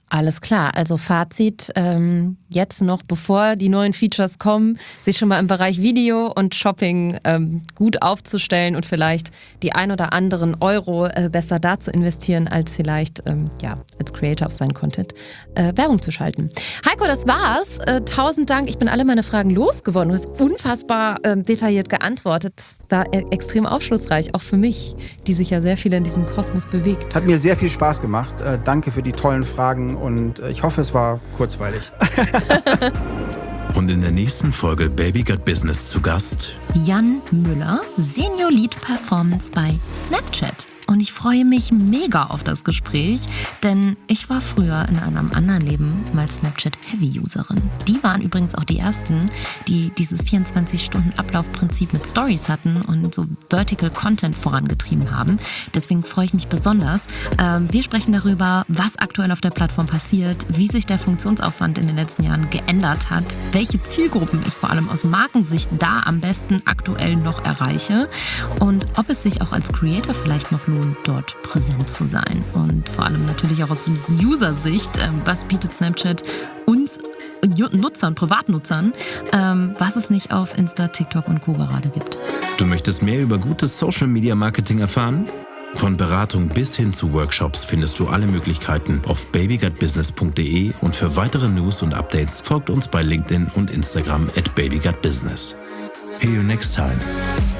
[SPEAKER 2] Alles klar, also Fazit, jetzt noch, bevor die neuen Features kommen, sich schon mal im Bereich Video und Shopping gut aufzustellen und vielleicht die ein oder anderen Euro besser da zu investieren, als vielleicht als Creator auf seinen Content Werbung zu schalten. Heiko, das war's. 1000 Dank, ich bin alle meine Fragen losgeworden. Du hast unfassbar detailliert geantwortet. Das war extrem aufschlussreich, auch für mich, die sich ja sehr viel in diesem Kosmos bewegt.
[SPEAKER 3] Hat mir sehr viel Spaß gemacht. Danke für die tollen Fragen und ich hoffe, es war kurzweilig.
[SPEAKER 1] Und in der nächsten Folge Baby Got Business zu Gast
[SPEAKER 2] Jan Müller, Senior Lead Performance bei Snapchat. Und ich freue mich mega auf das Gespräch, denn ich war früher in einem anderen Leben mal Snapchat-Heavy-Userin. Die waren übrigens auch die ersten, die dieses 24-Stunden-Ablaufprinzip mit Stories hatten und so Vertical Content vorangetrieben haben. Deswegen freue ich mich besonders. Wir sprechen darüber, was aktuell auf der Plattform passiert, wie sich der Funktionsaufwand in den letzten Jahren geändert hat, welche Zielgruppen ich vor allem aus Markensicht da am besten aktuell noch erreiche und ob es sich auch als Creator vielleicht noch lohnt, dort präsent zu sein. Und vor allem natürlich auch aus User-Sicht, was bietet Snapchat uns Nutzern, Privatnutzern, was es nicht auf Insta, TikTok und Co. gerade gibt.
[SPEAKER 1] Du möchtest mehr über gutes Social-Media-Marketing erfahren? Von Beratung bis hin zu Workshops findest du alle Möglichkeiten auf babygotbusiness.de und für weitere News und Updates folgt uns bei LinkedIn und Instagram @babygotbusiness. See you next time.